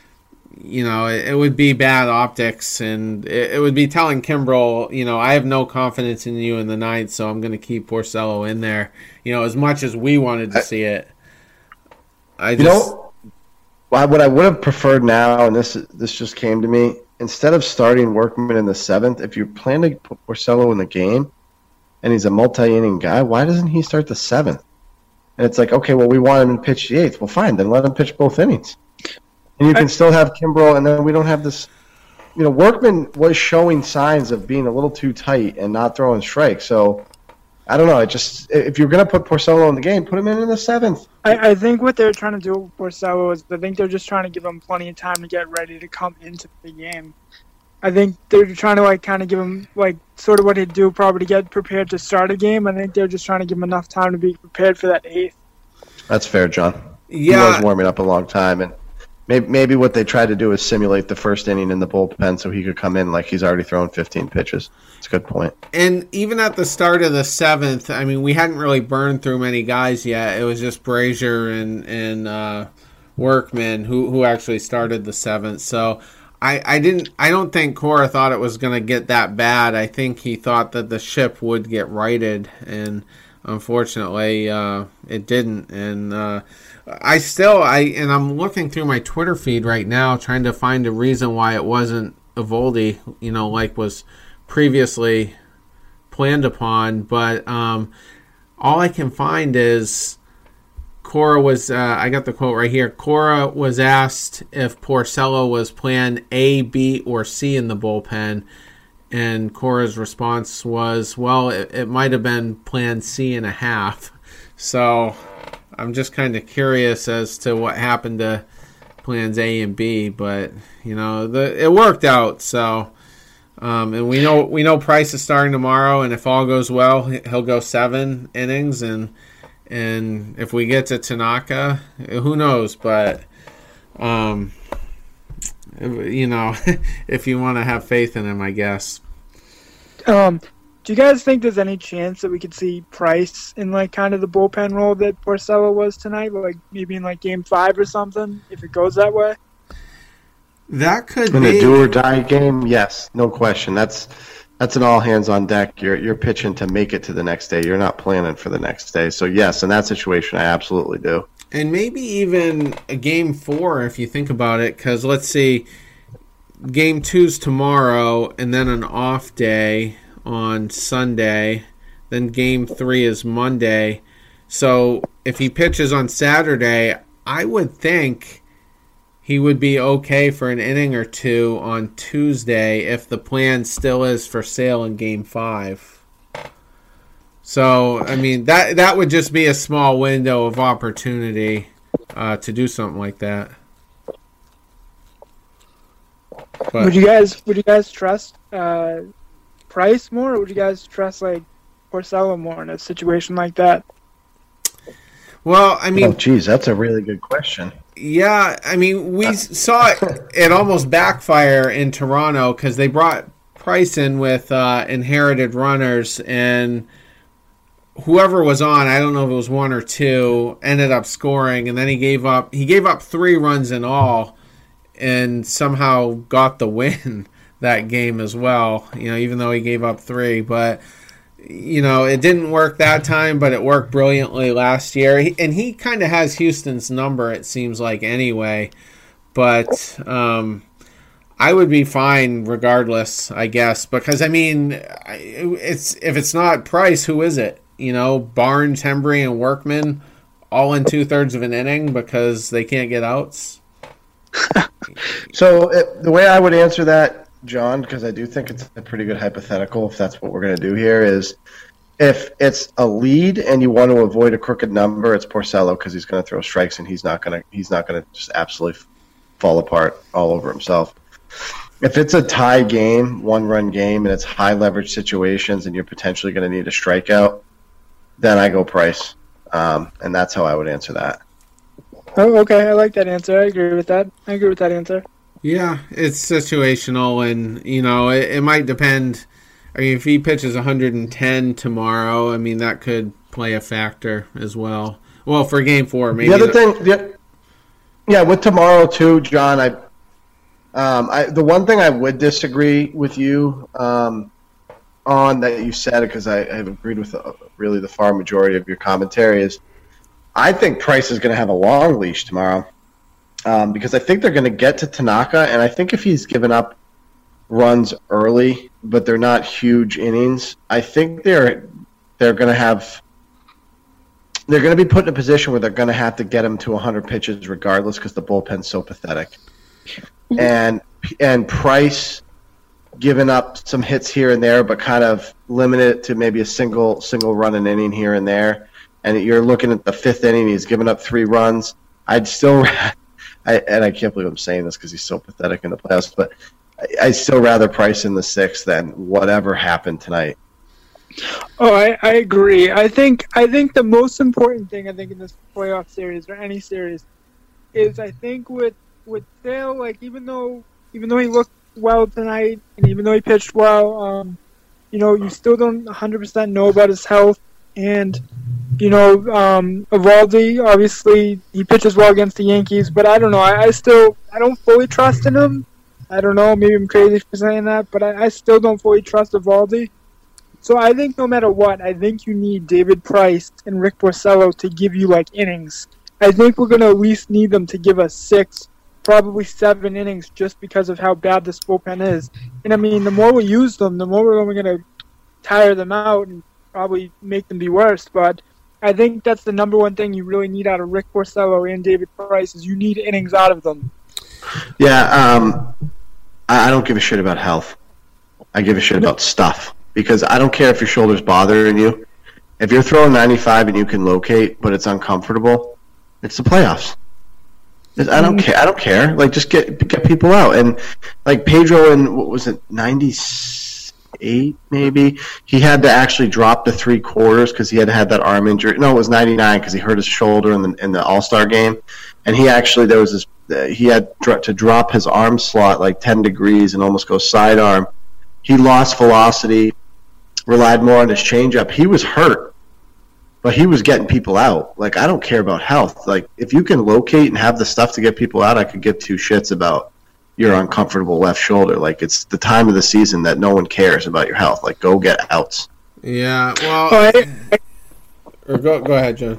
you know, it, it would be bad optics, and it, it would be telling Kimbrel, you know, I have no confidence in you in the ninth, so I'm going to keep Porcello in there. You know, as much as we wanted to I, see it. I just, you know, what I would have preferred now, and this this just came to me, instead of starting Workman in the seventh, if you plan to put Porcello in the game, and he's a multi-inning guy, why doesn't he start the seventh? And it's like, okay, well, we want him to pitch the eighth. Well, fine, then let him pitch both innings. And you can still have Kimbrel, and then we don't have this. You know, Workman was showing signs of being a little too tight and not throwing strikes. So, I don't know. It just if you're going to put Porcello in the game, put him in in the seventh. I, I think what they're trying to do with Porcello is I think they're just trying to give him plenty of time to get ready to come into the game. I think they're trying to, like, kind of give him, like, sort of what he'd do probably to get prepared to start a game. I think they're just trying to give him enough time to be prepared for that eighth. That's fair, John. Yeah. He was warming up a long time, and maybe, maybe what they tried to do is simulate the first inning in the bullpen so he could come in like he's already thrown fifteen pitches. It's a good point. And even at the start of the seventh, I mean, we hadn't really burned through many guys yet. It was just Brazier and, and uh, Workman who, who actually started the seventh. So I, I didn't. I don't think Cora thought it was going to get that bad. I think he thought that the ship would get righted, and unfortunately, uh, it didn't. And uh, I still, I and I'm looking through my Twitter feed right now, trying to find a reason why it wasn't Eovaldi, you know, like was previously planned upon. But um, all I can find is Cora was, uh, I got the quote right here. Cora was asked if Porcello was plan A, B, or C in the bullpen. And Cora's response was, well, it, it might have been plan C and a half. So I'm just kind of curious as to what happened to plans A and B. But, you know, the it worked out. So, um, and we know we know Price is starting tomorrow. And if all goes well, he'll go seven innings. And And if we get to Tanaka, who knows? But, um, you know, if you want to have faith in him, I guess. Um, do you guys think there's any chance that we could see Price in, like, kind of the bullpen role that Porcello was tonight? Like, maybe in, like, game five or something, if it goes that way? That could in be. In a do-or-die game, yes, no question. That's... That's an all hands on deck. You're you're pitching to make it to the next day. You're not planning for the next day. So yes, in that situation, I absolutely do. And maybe even a game four, if you think about it, because let's see, game two's tomorrow, and then an off day on Sunday. Then game three is Monday. So if he pitches on Saturday, I would think he would be okay for an inning or two on Tuesday if the plan still is for sale in Game Five. So, I mean, that that would just be a small window of opportunity uh, to do something like that. But, would you guys would you guys trust uh, Price more, or would you guys trust like Porcello more in a situation like that? Well, I mean, oh, geez, that's a really good question. Yeah, I mean, we saw it, it almost backfire in Toronto because they brought Price in with uh, inherited runners, and whoever was on, I don't know if it was one or two, ended up scoring, and then he gave up. He gave up three runs in all, and somehow got the win that game as well. You know, even though he gave up three, but. You know, it didn't work that time, but it worked brilliantly last year. He, and he kind of has Houston's number, it seems like, anyway. But um, I would be fine regardless, I guess. Because, I mean, it's if it's not Price, who is it? You know, Barnes, Hembree, and Workman all in two-thirds of an inning because they can't get outs? So it, the way I would answer that, John, because I do think it's a pretty good hypothetical if that's what we're going to do here, is if it's a lead and you want to avoid a crooked number, it's Porcello because he's going to throw strikes and he's not going to he's not going to just absolutely fall apart all over himself. If it's a tie game, one-run game, and it's high-leverage situations and you're potentially going to need a strikeout, then I go Price, um, and that's how I would answer that. Oh, okay. I like that answer. I agree with that. I agree with that answer. Yeah, it's situational, and, you know, it, it might depend. I mean, if he pitches one hundred ten tomorrow, I mean, that could play a factor as well. Well, for game four, maybe. The other thing, the, yeah, with tomorrow, too, John, I, um, I the one thing I would disagree with you um, on that you said, because I, I have agreed with uh, really the far majority of your commentary, is I think Price is going to have a long leash tomorrow. Um, because I think they're going to get to Tanaka, and I think if he's given up runs early, but they're not huge innings, I think they're they're going to have they're going to be put in a position where they're going to have to get him to one hundred pitches regardless because the bullpen's so pathetic. And and Price giving up some hits here and there, but kind of limited it to maybe a single single run an inning here and there. And you're looking at the fifth inning, he's given up three runs. I'd still. I, and I can't believe I'm saying this because he's so pathetic in the playoffs, but I, I'd still rather Price in the sixth than whatever happened tonight. Oh, I, I agree. I think I think the most important thing I think in this playoff series or any series is I think with with Sale, like even though even though he looked well tonight and even though he pitched well, um, you know, you still don't one hundred percent know about his health. And, you know, um, Eovaldi, obviously, he pitches well against the Yankees, but I don't know. I, I still, I don't fully trust in him. I don't know. Maybe I'm crazy for saying that, but I, I still don't fully trust Eovaldi. So I think no matter what, I think you need David Price and Rick Porcello to give you, like, innings. I think we're going to at least need them to give us six, probably seven innings just because of how bad this bullpen is. And, I mean, the more we use them, the more we're going to tire them out and probably make them be worse, but I think that's the number one thing you really need out of Rick Porcello and David Price is you need innings out of them. Yeah, um, I don't give a shit about health. I give a shit about stuff because I don't care if your shoulder's bothering you. If you're throwing ninety-five and you can locate, but it's uncomfortable, it's the playoffs. I don't care. I don't care. Like, just get get people out. And like Pedro in what was it, ninety-eight maybe, he had to actually drop the three quarters because he had had that arm injury. No, it was ninety-nine because he hurt his shoulder in the in the All-Star game, and he actually there was this. Uh, he had dr- to drop his arm slot like ten degrees and almost go sidearm. He lost velocity, relied more on his changeup. He was hurt, but he was getting people out. Like, I don't care about health. Like, if you can locate and have the stuff to get people out, I could give two shits about your uncomfortable left shoulder. Like, it's the time of the season that no one cares about your health. Like, go get outs. Yeah, well, Oh, I, or go go ahead, John.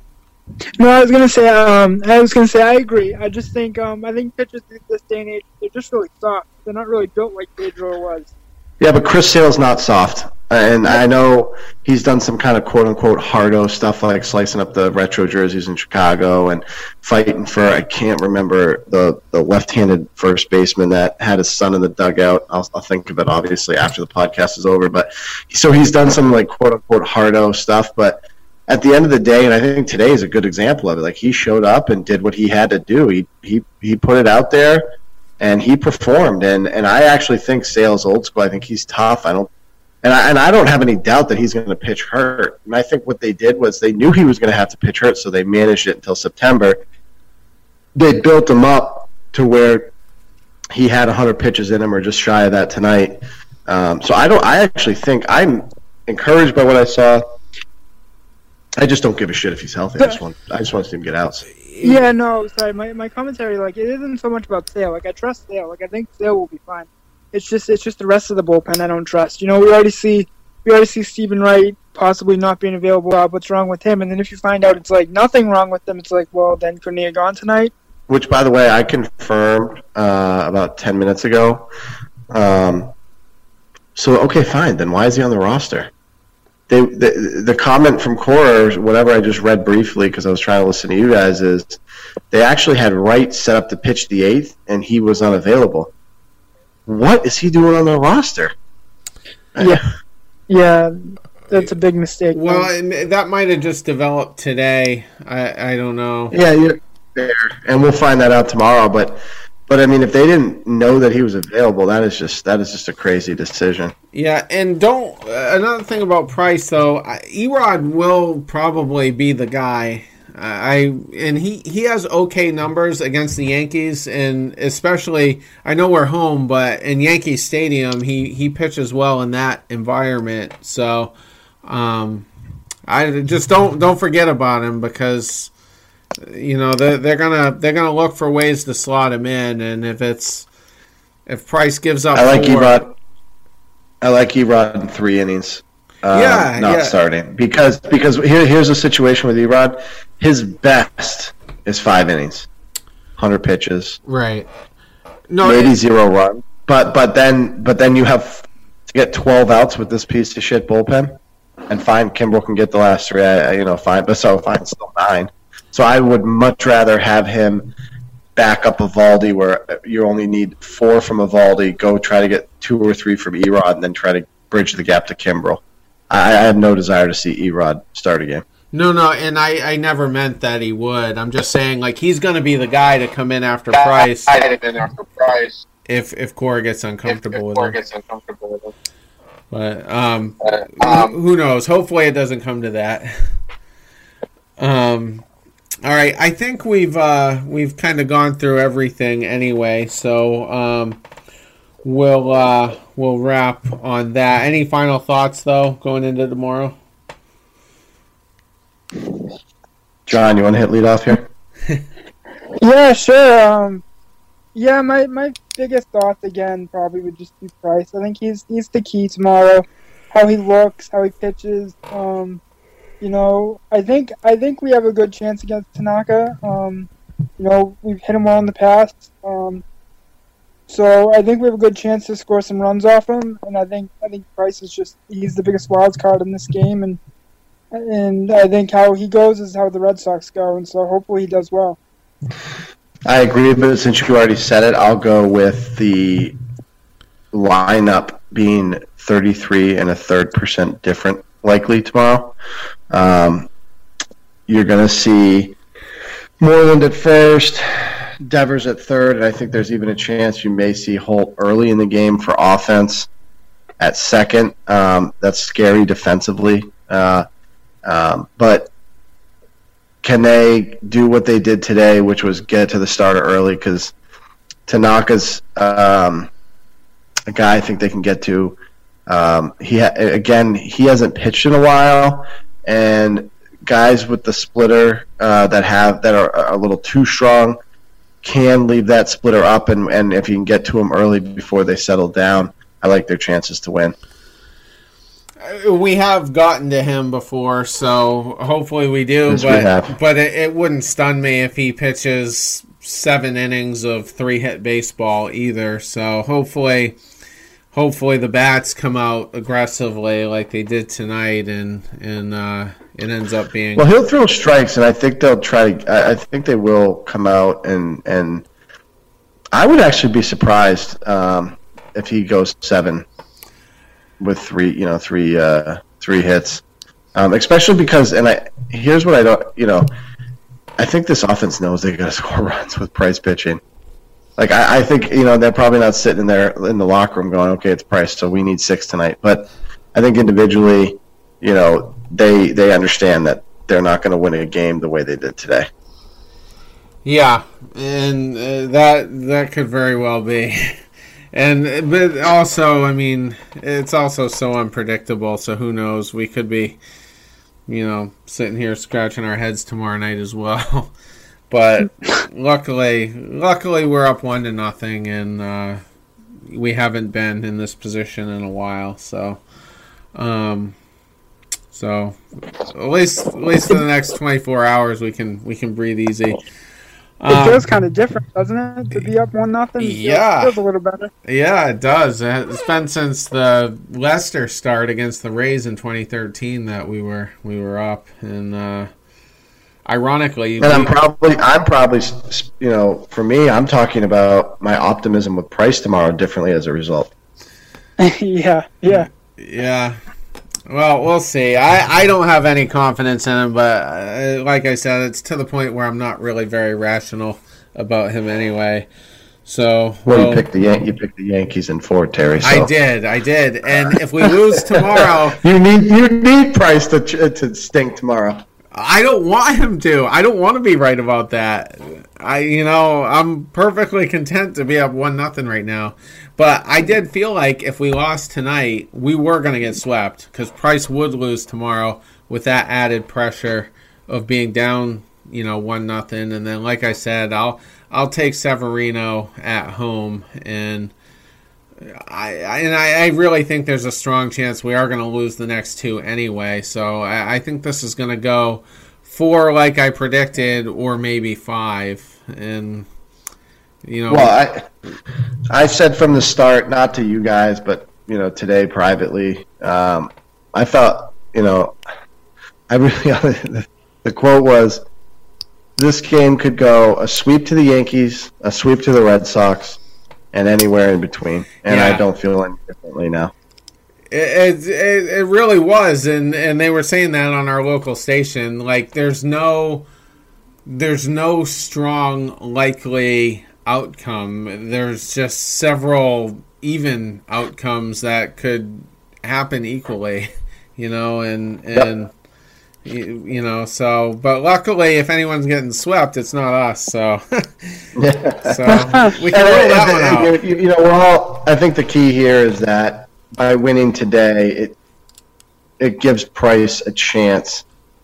no, I was gonna say, um, I was gonna say, I agree. I just think, um, I think pitchers in this day and age, they're just really soft. They're not really built like Pedro was. Yeah, but Chris Sale's not soft. And I know he's done some kind of quote-unquote hardo stuff like slicing up the retro jerseys in Chicago and fighting for, I can't remember, the, the left-handed first baseman that had his son in the dugout. I'll, I'll think of it, obviously, after the podcast is over. But so he's done some, like, quote-unquote hardo stuff. But at the end of the day, and I think today is a good example of it, like, he showed up and did what he had to do. He he, he put it out there, and he performed. And, and I actually think Sale's old school. I think he's tough. I don't And I, and I don't have any doubt that he's going to pitch hurt. And I think what they did was they knew he was going to have to pitch hurt, so they managed it until September. They built him up to where he had one hundred pitches in him, or just shy of that tonight. Um, so I don't. I actually think I'm encouraged by what I saw. I just don't give a shit if he's healthy. I just want. I just want to see him get outs. Yeah, no, sorry. My my commentary, like, it isn't so much about Sale. Like, I trust Sale. Like, I think Sale will be fine. It's just it's just the rest of the bullpen I don't trust. You know, we already see we already see Stephen Wright possibly not being available. Uh, what's wrong with him? And then if you find out it's like nothing wrong with them, it's like, well, then couldn't he have gone tonight? Which, by the way, I confirmed uh, about ten minutes ago. Um, so okay, fine. Then why is he on the roster? They the, the comment from Cora, or whatever I just read briefly because I was trying to listen to you guys, is they actually had Wright set up to pitch the eighth, and he was unavailable. What is he doing on the roster? Yeah, yeah, that's a big mistake. Well, and that might have just developed today. I I don't know. Yeah, you're there, and we'll find that out tomorrow. But but I mean, if they didn't know that he was available, that is just that is just a crazy decision. Yeah, and don't uh, another thing about Price though. Erod will probably be the guy. I and he, he has okay numbers against the Yankees, and especially I know we're home, but in Yankee Stadium he, he pitches well in that environment. So um, I just don't don't forget about him, because you know they're, they're gonna they're gonna look for ways to slot him in, and if it's if Price gives up, I like four, Erod. I like Erod in three innings. Um, yeah, not yeah. starting because because here here's the situation with Erod. His best is five innings, hundred pitches, right? No, maybe it, zero run. But but then but then you have to get twelve outs with this piece of shit bullpen, and fine, Kimbrel can get the last three. I, you know, fine, but so fine, still nine. So I would much rather have him back up Eovaldi, where you only need four from Eovaldi. Go try to get two or three from Erod, and then try to bridge the gap to Kimbrel. I have no desire to see Erod start a game. No, no, and I, I never meant that he would. I'm just saying, like, he's going to be the guy to come in after Price. After Price. If if Cora gets uncomfortable if, if with Cora him. gets uncomfortable with him. But um, uh, um, who knows? Hopefully, it doesn't come to that. um, all right, I think we've uh we've kind of gone through everything anyway. So um, we'll uh we'll wrap on that. Any final thoughts though going into tomorrow? John, you want to hit lead off here? Yeah, sure. Um, yeah, my, my biggest thoughts again probably would just be Price. I think he's he's the key tomorrow. How he looks, how he pitches. Um, you know, I think I think we have a good chance against Tanaka. Um, you know, we've hit him well in the past. Um, so I think we have a good chance to score some runs off him. And I think I think Price is just he's the biggest wild card in this game. And and I think how he goes is how the Red Sox go. And so hopefully he does well. I agree, but since you already said it, I'll go with the lineup being thirty-three and a third percent different likely tomorrow. Um, you're going to see Moreland at first, Devers at third, and I think there's even a chance you may see Holt early in the game for offense at second. Um, that's scary defensively. Uh, um, but can they do what they did today, which was get to the starter early? Because Tanaka's um, a guy I think they can get to. Um, he ha- again, he hasn't pitched in a while, and guys with the splitter uh, that have that are a little too strong can leave that splitter up, and, and if you can get to them early before they settle down, I like their chances to win. We have gotten to him before, so hopefully we do. Yes, but we have. but it, it wouldn't stun me if he pitches seven innings of three-hit baseball either. So hopefully, hopefully the bats come out aggressively like they did tonight, and and uh, it ends up being. Well, he'll throw strikes, and I think they'll try to. I, I think they will come out, and and I would actually be surprised um, if he goes seven. With three, you know, three, uh, three hits, um, especially because, and I here's what I don't, you know, I think this offense knows they got to score runs with Price pitching. Like I, I think, you know, they're probably not sitting in there in the locker room going, okay, it's Price, so we need six tonight. But I think individually, you know, they they understand that they're not going to win a game the way they did today. Yeah, and uh, that that could very well be. And but also, I mean, it's also so unpredictable. So who knows? We could be, you know, sitting here scratching our heads tomorrow night as well. But luckily, luckily we're up one to nothing, and uh, we haven't been in this position in a while. So, um, so at least at least for the next twenty-four hours, we can we can breathe easy. It Um, feels kind of different, doesn't it? To be up one nothing. Yeah. It feels a little better. Yeah, it does. It's been since the Leicester start against the Rays in twenty thirteen that we were we were up, and uh, ironically, And I'm probably, I'm probably, you know, for me, I'm talking about my optimism with Price tomorrow differently as a result. yeah, yeah. yeah. Well, we'll see. I, I don't have any confidence in him, but uh, like I said, it's to the point where I'm not really very rational about him anyway. So, Well, well you picked the Yan- you picked the Yankees in four, Terry. So. I did, I did, and if we lose tomorrow, you need you need Price to to stink tomorrow. I don't want him to. I don't want to be right about that. I, you know, I'm perfectly content to be up one nothing right now. But I did feel like if we lost tonight, we were going to get swept because Price would lose tomorrow with that added pressure of being down, you know, one nothing. And then, like I said, I'll I'll take Severino at home, and I, I and I, I really think there's a strong chance we are going to lose the next two anyway. So I, I think this is going to go four, like I predicted, or maybe five. And you know, well, I I said from the start, not to you guys, but you know, today privately, um, I felt, you know, I really the, the quote was, "This game could go a sweep to the Yankees, a sweep to the Red Sox, and anywhere in between." And Yeah. I don't feel any differently now. It, it it really was, and and they were saying that on our local station. Like, there's no there's no strong likely outcome. There's just several even outcomes that could happen equally, you know, and and you, you know, so. But luckily, if anyone's getting swept, it's not us. So, so we can roll that one out. You, you know, we're all. I think the key here is that by winning today, it it gives Price a chance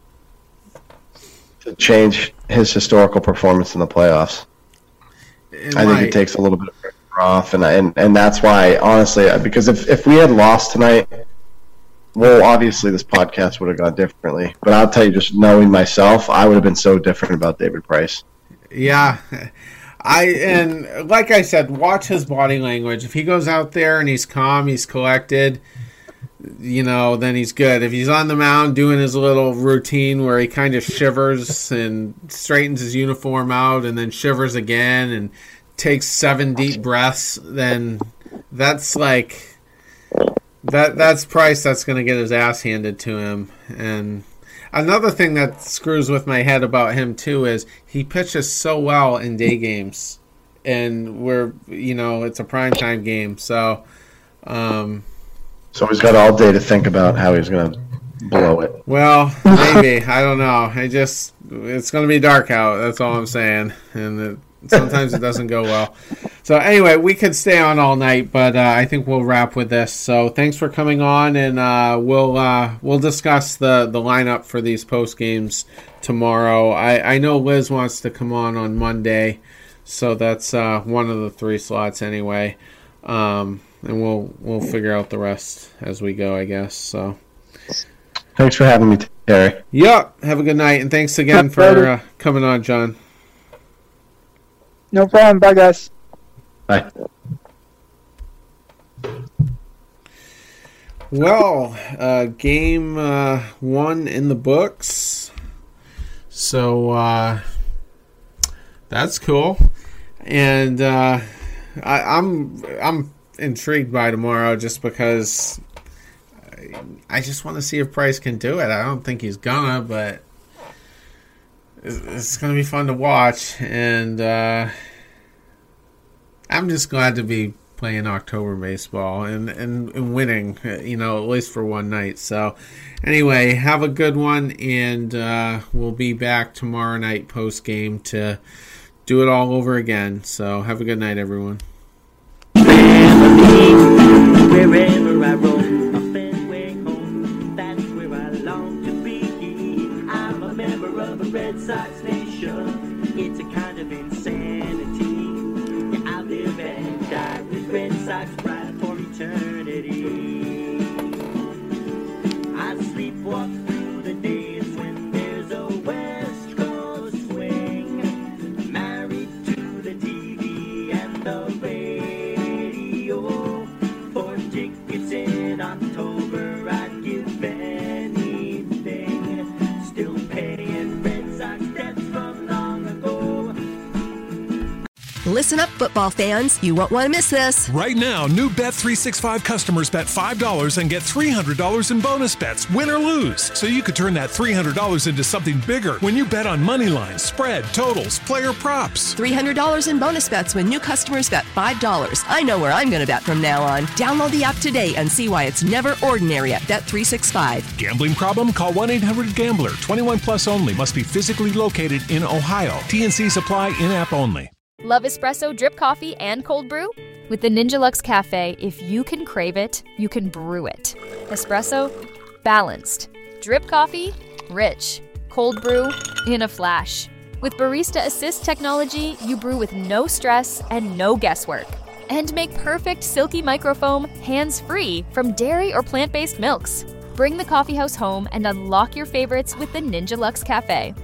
to change his historical performance in the playoffs. It I think might. it takes a little bit of pressure off, and and and that's why, honestly, because if if we had lost tonight, well, obviously this podcast would have gone differently. But I'll tell you, just knowing myself, I would have been so different about David Price. Yeah. I and like I said, watch his body language. If he goes out there and he's calm, he's collected, you know, then he's good. If he's on the mound doing his little routine where he kind of shivers and straightens his uniform out and then shivers again and takes seven deep breaths, then that's like that that's Price that's going to get his ass handed to him. And another thing that screws with my head about him too is he pitches so well in day games, and we're, you know, it's a primetime game, so um So he's got all day to think about how he's going to blow it. well, maybe. I don't know. I just, it's going to be dark out. That's all I'm saying. And it, sometimes it doesn't go well. So anyway, we could stay on all night, but uh, I think we'll wrap with this. So thanks for coming on, and uh, we'll uh, we'll discuss the, the lineup for these post games tomorrow. I, I know Liz wants to come on on Monday, so that's uh, one of the three slots anyway. Um, and we'll we'll figure out the rest as we go, I guess. So, Thanks for having me, Terry. yeah, have a good night, and thanks again for uh, coming on, John. No problem. Bye, guys. Bye. Well, uh, game uh, one in the books, so uh, that's cool, and uh, I, I'm I'm intrigued by tomorrow just because I, I just want to see if Price can do it. I don't think he's gonna, but it's, it's gonna be fun to watch, and uh, I'm just glad to be playing October baseball and, and, and winning, you know, at least for one night. So anyway, have a good one, and uh, we'll be back tomorrow night post-game to do it all over again. So have a good night, everyone. Family, wherever I roam, a Fenway home, that's where I long to be. I'm a member of a Red Sox nation, it's a kind of insanity. Yeah, I live and die with Red Sox pride for eternity. I sleepwalk through the days when there's a West Coast swing, married to the T V and the radio. For tickets in October, I'd give anything. Still paying Red Sox debts from long ago. Listen up, football fans. You won't want to miss this. Right now, new Bet three sixty-five customers bet five dollars and get three hundred dollars in bonus bets, win or lose. So you could turn that three hundred dollars into something bigger when you bet on money lines, spread, totals, player props. three hundred dollars in bonus bets when new customers bet five dollars. I know where I'm going to bet from now on. Download the app today and see why it's never ordinary at Bet three sixty-five. Gambling problem? Call one eight hundred gambler. twenty-one plus only. Must be physically located in Ohio. T and C's apply, in-app only. Love espresso, drip coffee, and cold brew? With the Ninja Luxe Cafe, if you can crave it, you can brew it. Espresso, balanced. Drip coffee, rich. Cold brew, in a flash. With Barista Assist technology, you brew with no stress and no guesswork. And make perfect silky microfoam hands-free from dairy or plant-based milks. Bring the coffeehouse home and unlock your favorites with the Ninja Luxe Cafe.